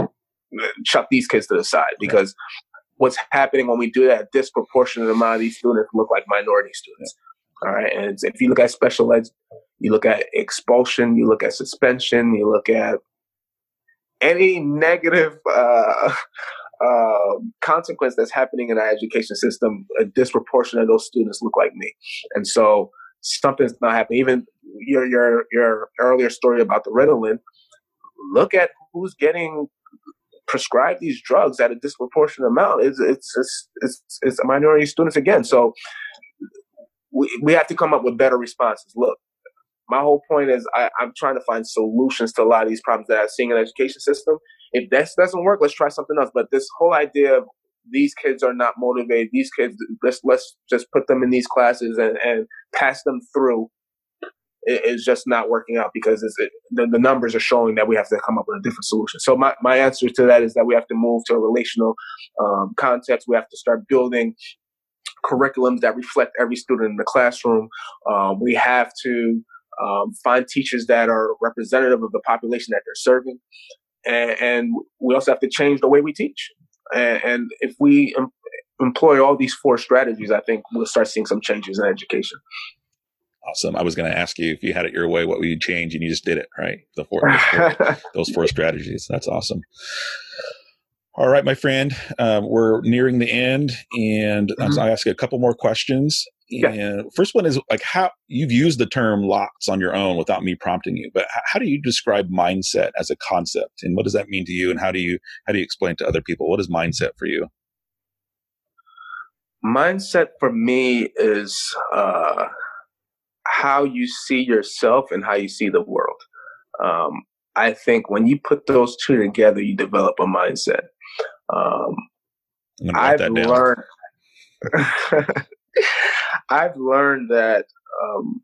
chuck these kids to the side, because what's happening when we do that, a disproportionate amount of these students look like minority students. All right. And if you look at special ed, you look at expulsion, you look at suspension, you look at any negative uh, uh, consequence that's happening in our education system, a disproportionate of those students look like me. And so something's not happening. Even your your your earlier story about the Ritalin, look at who's getting prescribe these drugs at a disproportionate amount. It's it's it's it's, it's minority students again. So we we have to come up with better responses. Look, my whole point is I, I'm trying to find solutions to a lot of these problems that I'm seeing in the education system. If that doesn't work, let's try something else. But this whole idea of these kids are not motivated, these kids, let's let's just put them in these classes and, and pass them through, is just not working out, because it's, it, the, the numbers are showing that we have to come up with a different solution. So my, my answer to that is that we have to move to a relational um, context. We have to start building curriculums that reflect every student in the classroom. Um, we have to um, find teachers that are representative of the population that they're serving. And, and we also have to change the way we teach. And, and if we em- employ all these four strategies, I think we'll start seeing some changes in education. Awesome. I was going to ask you if you had it your way, what would you change? And you just did it, right? The four, those, four those four strategies. That's awesome. All right, my friend, uh, we're nearing the end, and mm-hmm. I'll ask you a couple more questions. Yeah. And first one is like how you've used the term LOTS on your own without me prompting you, but how do you describe mindset as a concept, and what does that mean to you? And how do you how do you explain to other people what is mindset for you? Mindset for me is uh, how you see yourself and how you see the world. Um, I think when you put those two together, you develop a mindset. Um, I've learned. I've learned that. Um,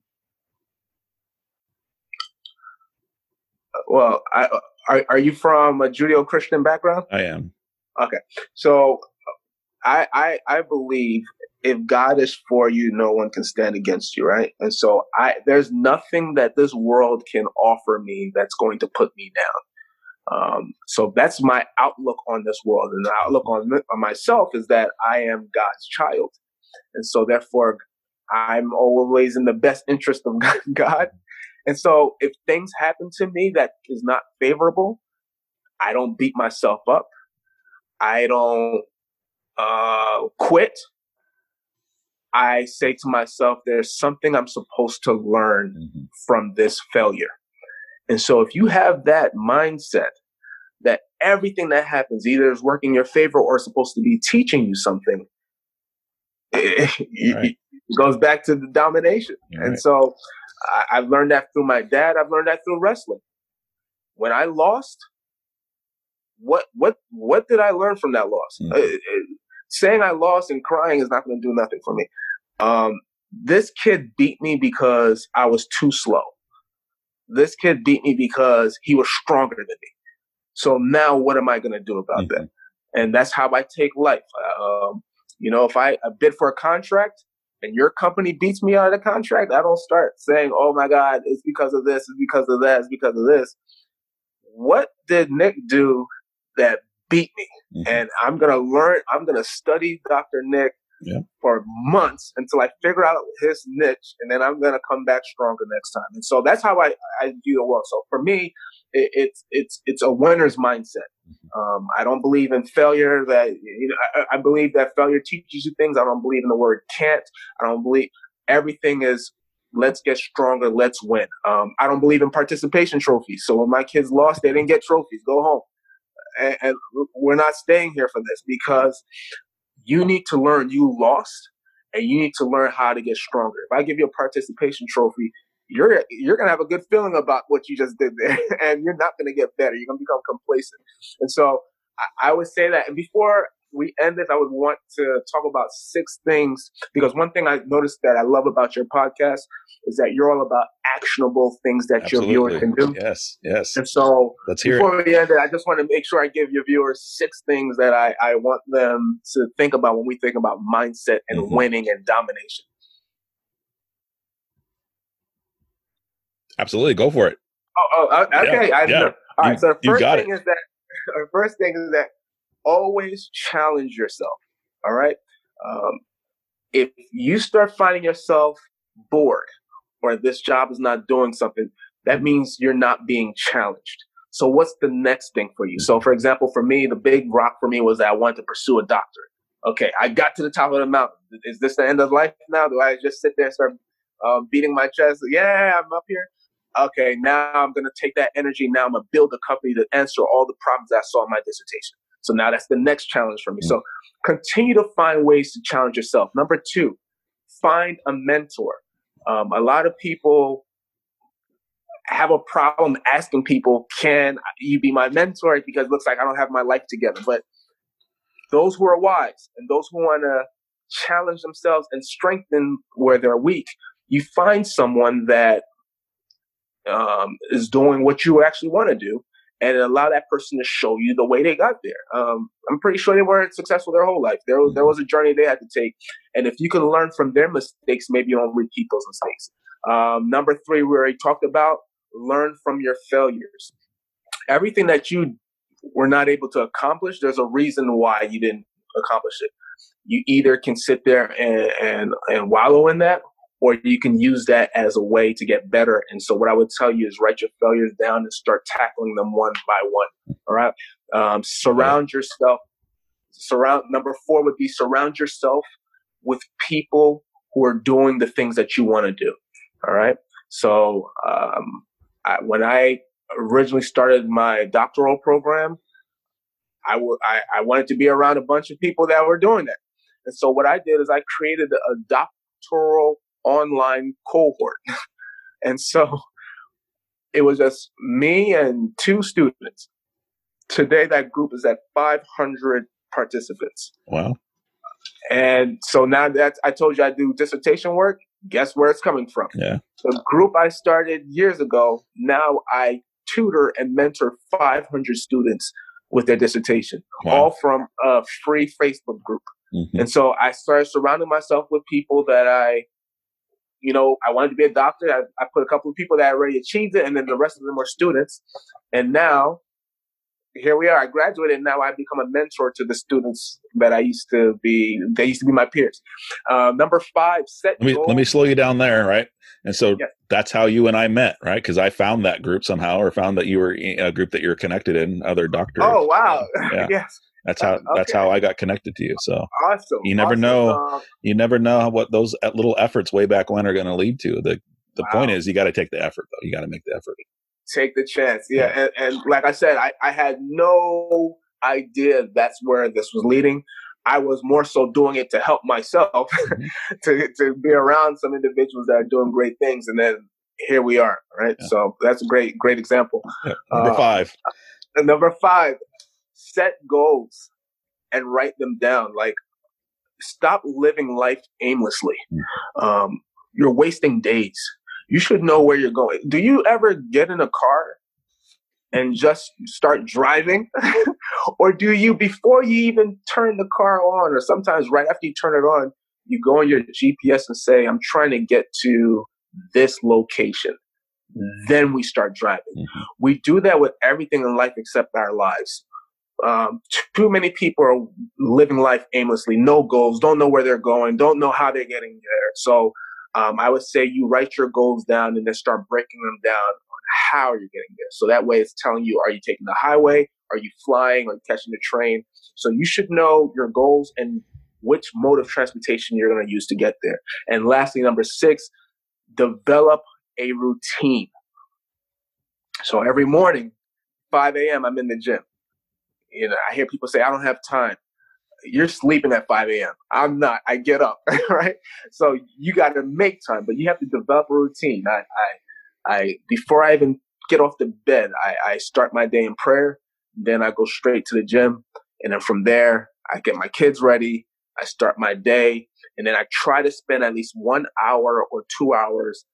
well, I, are are you from a Judeo-Christian background? I am. Okay, so I, I I believe if God is for you, no one can stand against you, right? And so I there's nothing that this world can offer me that's going to put me down. Um, so that's my outlook on this world, and the outlook on, on myself is that I am God's child, and so therefore I'm always in the best interest of God. And so if things happen to me that is not favorable, I don't beat myself up. I don't uh, quit. I say to myself, there's something I'm supposed to learn mm-hmm. from this failure. And so if you have that mindset that everything that happens either is working in your favor or is supposed to be teaching you something, it, right. it goes back to the domination. Right. And so I, I've learned that through my dad. I've learned that through wrestling. When I lost, what what what did I learn from that loss? Mm-hmm. Uh, saying I lost and crying is not going to do nothing for me. Um, this kid beat me because I was too slow. This kid beat me because he was stronger than me. So now what am I going to do about mm-hmm. that? And that's how I take life. Um, you know, if I, I bid for a contract and your company beats me out of the contract, I don't start saying, oh my God, it's because of this, it's because of that, it's because of this. What did Nick do that beat me? Mm-hmm. And I'm going to learn, I'm going to study Doctor Nick yeah. for months until I figure out his niche, and then I'm going to come back stronger next time. And so that's how I, I view the world. So for me, it, it's it's it's a winner's mindset. Mm-hmm. Um, I don't believe in failure. That you know, I, I believe that failure teaches you things. I don't believe in the word can't. I don't believe everything is let's get stronger, let's win. Um, I don't believe in participation trophies. So when my kids lost, they didn't get trophies. Go home. And, and we're not staying here for this because you need to learn you lost and you need to learn how to get stronger. If I give you a participation trophy, you're you're going to have a good feeling about what you just did there, and you're not going to get better. You're going to become complacent. And so I, I would say that. And before we end this, I would want to talk about six things, because one thing I noticed that I love about your podcast is that you're all about actionable things that Absolutely. Your viewers can do. Yes, yes. And so Let's hear before it. we end it, I just want to make sure I give your viewers six things that I, I want them to think about when we think about mindset and mm-hmm. winning and domination. Absolutely. Go for it. Oh, oh okay. Yeah, I yeah. know. All you, right. So the first thing it. is that, the first thing is that always challenge yourself. All right. Um, if you start finding yourself bored or this job is not doing something, that means you're not being challenged. So what's the next thing for you? So for example, for me, the big rock for me was that I wanted to pursue a doctorate. Okay. I got to the top of the mountain. Is this the end of life now? Do I just sit there and start um, beating my chest? Yeah, I'm up here. Okay, now I'm going to take that energy. Now I'm going to build a company to answer all the problems I saw in my dissertation. So now that's the next challenge for me. Mm-hmm. So continue to find ways to challenge yourself. Number two, find a mentor. Um, a lot of people have a problem asking people, can you be my mentor? Because it looks like I don't have my life together. But those who are wise and those who want to challenge themselves and strengthen where they're weak, you find someone that Um, is doing what you actually want to do, and allow that person to show you the way they got there. Um, I'm pretty sure they weren't successful their whole life. There was, there was a journey they had to take. And if you can learn from their mistakes, maybe you don't repeat those mistakes. Um, number three, we already talked about, learn from your failures. Everything that you were not able to accomplish, there's a reason why you didn't accomplish it. You either can sit there and, and, and wallow in that, or you can use that as a way to get better. And so what I would tell you is write your failures down and start tackling them one by one. All right. Um, surround yourself. Surround. Number four would be surround yourself with people who are doing the things that you want to do. All right. So um, I, when I originally started my doctoral program, I, w- I, I wanted to be around a bunch of people that were doing that. And so what I did is I created a doctoral online cohort. And so it was just me and two students. Today, that group is at five hundred participants. Wow. And so now that I told you I do dissertation work, guess where it's coming from? Yeah. The group I started years ago, now I tutor and mentor five hundred students with their dissertation, wow. all from a free Facebook group. Mm-hmm. And so I started surrounding myself with people that I, you know, I wanted to be a doctor. I, I put a couple of people that already achieved it, and then the rest of them were students. And now, here we are. I graduated, and now I've become a mentor to the students that I used to be. They used to be my peers. Uh, number five, set let me, goals. Let me slow you down there, right? And so yes. That's how you and I met, right? Because I found that group somehow, or found that you were in a group that you're connected in, other doctors. Oh, wow. Yeah. yes. That's how. Okay. That's how I got connected to you. So awesome. You never awesome. know. Um, you never know what those little efforts way back when are going to lead to. The The wow. point is, you got to take the effort, though. You got to make the effort. Take the chance. Yeah. yeah. And, and like I said, I, I had no idea that's where this was leading. I was more so doing it to help myself, mm-hmm. to to be around some individuals that are doing great things. And then here we are. Right. Yeah. So that's a great, great example. Yeah. Number uh, five. Number five. Set goals and write them down. Like, stop living life aimlessly. Mm. Um, you're wasting days. You should know where you're going. Do you ever get in a car and just start driving? Or do you, before you even turn the car on, or sometimes right after you turn it on, you go on your G P S and say, I'm trying to get to this location. Then we start driving. Mm-hmm. We do that with everything in life except our lives. Um, too many people are living life aimlessly, no goals, don't know where they're going, don't know how they're getting there. So um, I would say you write your goals down and then start breaking them down on how you're getting there. So that way it's telling you, are you taking the highway? Are you flying? Are you catching the train? So you should know your goals and which mode of transportation you're going to use to get there. And lastly, number six, develop a routine. So every morning, five a.m., I'm in the gym. You know, I hear people say, I don't have time. You're sleeping at five a.m. I'm not. I get up, right? So you got to make time, but you have to develop a routine. I, I, I before I even get off the bed, I, I start my day in prayer. Then I go straight to the gym. And then from there, I get my kids ready. I start my day. And then I try to spend at least one hour or two hours.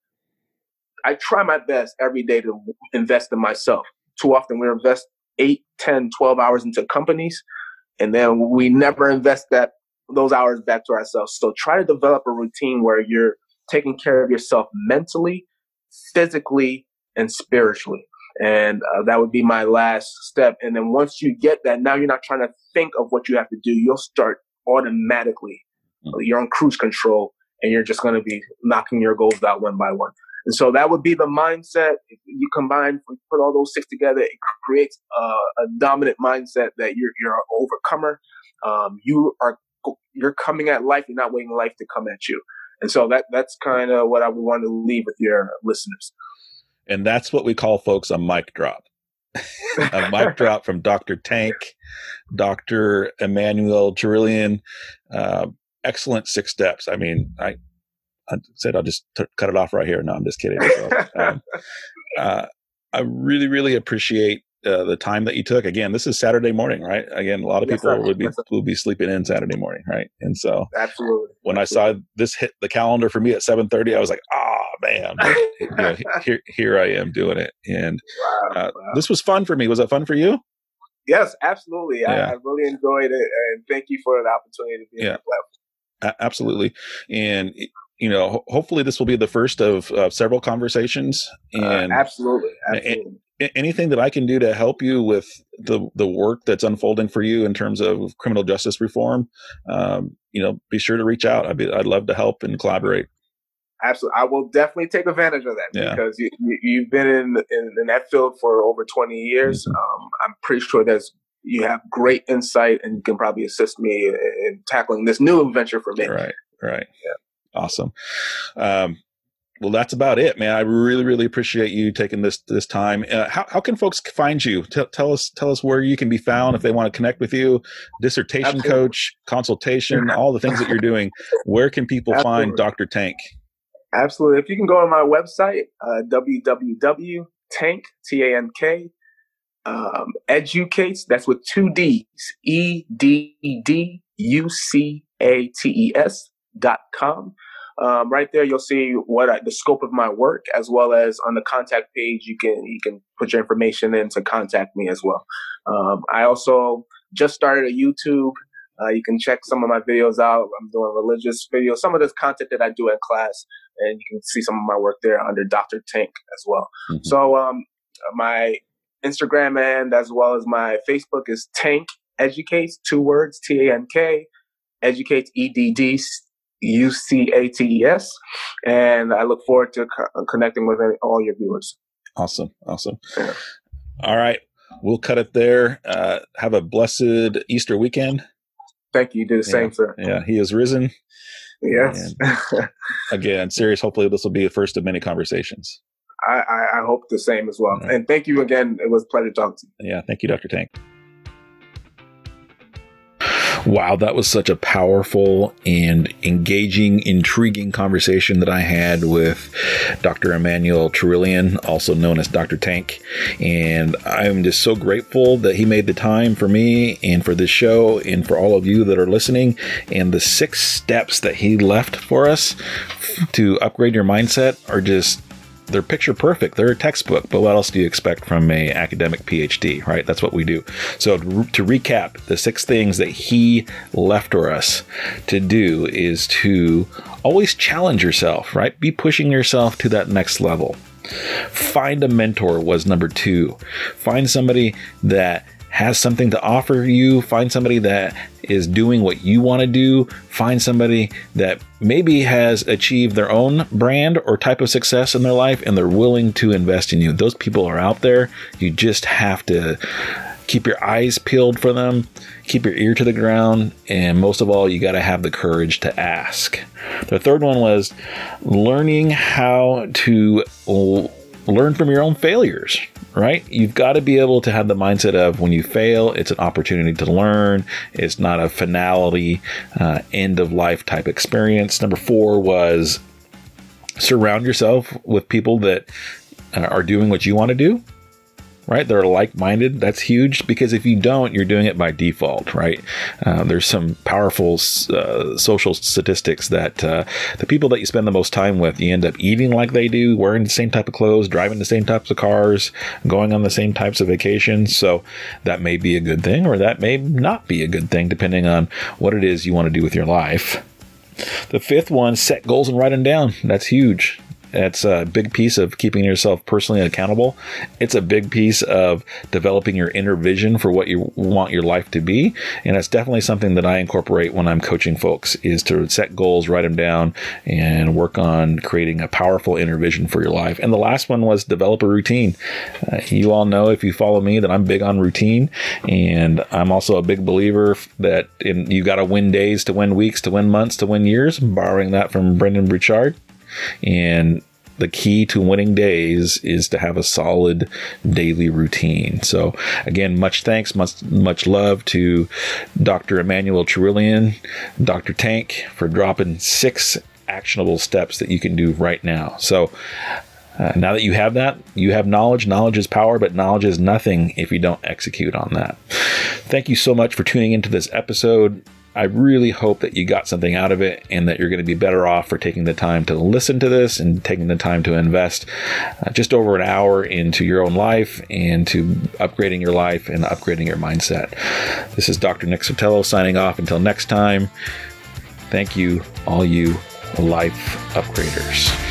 I try my best every day to invest in myself. Too often we invest eight, ten, twelve hours into companies, and then we never invest that those hours back to ourselves. So try to develop a routine where you're taking care of yourself mentally, physically, and spiritually. And uh, that would be my last step. And then once you get that, now you're not trying to think of what you have to do. You'll start automatically. Mm-hmm. You're on cruise control, and you're just going to be knocking your goals out one by one. And so that would be the mindset. If you combine, put all those six together, it creates a, a dominant mindset that you're you're an overcomer. Um, you are you're coming at life. You're not waiting life to come at you. And so that that's kind of what I would want to leave with your listeners. And that's what we call, folks, a mic drop. A mic drop from Doctor Tank, Doctor Emmanuel Cherillian. Uh, excellent six steps. I mean, I. I said I'll just t- cut it off right here. No, I'm just kidding. So, um, uh, I really, really appreciate uh, the time that you took. Again, this is Saturday morning, right? Again, a lot of yes, people sir. would be yes, will be sleeping in Saturday morning, right? And so, absolutely. When absolutely. I saw this hit the calendar for me at seven thirty, I was like, "Oh man, you know, here, here I am doing it." And wow, uh, wow. This was fun for me. Was it fun for you? Yes, absolutely. Yeah. I, I really enjoyed it, and thank you for the opportunity to be yeah. on the platform. A- absolutely, and. You know, ho- hopefully this will be the first of uh, several conversations. And uh, absolutely, absolutely. A- anything that I can do to help you with the the work that's unfolding for you in terms of criminal justice reform, um, you know, be sure to reach out. I'd be, I'd love to help and collaborate. Absolutely. I will definitely take advantage of that yeah. because you, you, you've been in, in, in that field for over twenty years. Mm-hmm. Um, I'm pretty sure there's you have great insight and you can probably assist me in, in tackling this new adventure for me. Right, right. Yeah. Awesome. Um, well, that's about it, man. I really, really appreciate you taking this this time. Uh, how how can folks find you? Tell, tell us tell us where you can be found if they want to connect with you. Dissertation Absolutely. coach, consultation, all the things that you're doing. Where can people Absolutely. find Doctor Tank? Absolutely. If you can go on my website, uh, w w w dot tank, T A N K, um, educates, that's with two D's, E D D U C A T E S dot com. Um, right there, you'll see what I, the scope of my work, as well as on the contact page, you can you can put your information in to contact me as well. Um, I also just started a YouTube. Uh, you can check some of my videos out. I'm doing religious videos, some of the content that I do in class, and you can see some of my work there under Doctor Tank as well. Mm-hmm. So um, my Instagram and as well as my Facebook is Tank Educates, two words, T A N K, Educates, E D D U C A T E S. And I look forward to co- connecting with all your viewers. Awesome. Awesome. Yeah. All right. We'll cut it there. Uh, have a blessed Easter weekend. Thank you. You do the yeah. same, sir. Yeah. He is risen. Yes. Again, serious. Hopefully this will be the first of many conversations. I, I, I hope the same as well. Right. And thank you again. It was a pleasure talking to you. Yeah. Thank you, Doctor Tank. Wow, that was such a powerful and engaging, intriguing conversation that I had with Doctor Emmanuel Trillian, also known as Doctor Tank. And I'm just so grateful that he made the time for me and for this show and for all of you that are listening. And the six steps that he left for us to upgrade your mindset are just, they're picture perfect. They're a textbook, but what else do you expect from a academic P H D, right? That's what we do. So to, to recap, the six things that he left for us to do is to always challenge yourself, right? Be pushing yourself to that next level. Find a mentor was number two. Find somebody that has something to offer you. Find somebody that is doing what you want to do. Find somebody that maybe has achieved their own brand or type of success in their life and they're willing to invest in you. Those people are out there. You just have to keep your eyes peeled for them, keep your ear to the ground, and most of all, you got to have the courage to ask. The third one was learning how to l- learn from your own failures. Right? You've got to be able to have the mindset of when you fail, it's an opportunity to learn. It's not a finality, uh, end of life type experience. Number four was surround yourself with people that uh, are doing what you want to do. Right? They're like-minded. That's huge because if you don't, you're doing it by default, right? Uh, there's some powerful uh, social statistics that uh, the people that you spend the most time with, you end up eating like they do, wearing the same type of clothes, driving the same types of cars, going on the same types of vacations. So that may be a good thing or that may not be a good thing depending on what it is you want to do with your life. The fifth one, set goals and write them down. That's huge. It's a big piece of keeping yourself personally accountable. It's a big piece of developing your inner vision for what you want your life to be. And it's definitely something that I incorporate when I'm coaching folks is to set goals, write them down, and work on creating a powerful inner vision for your life. And the last one was develop a routine. Uh, you all know if you follow me that I'm big on routine. And I'm also a big believer that in, you got to win days to win weeks to win months to win years, borrowing that from Brendan Burchard. And the key to winning days is to have a solid daily routine. So again, much thanks, much, much love to Doctor Emmanuel Trillian, Doctor Tank for dropping six actionable steps that you can do right now. So uh, now that you have that, you have knowledge. Knowledge is power, but knowledge is nothing if you don't execute on that. Thank you so much for tuning into this episode. I really hope that you got something out of it and that you're going to be better off for taking the time to listen to this and taking the time to invest uh, just over an hour into your own life and to upgrading your life and upgrading your mindset. This is Doctor Nick Sotello signing off. Until next time, thank you, all you life upgraders.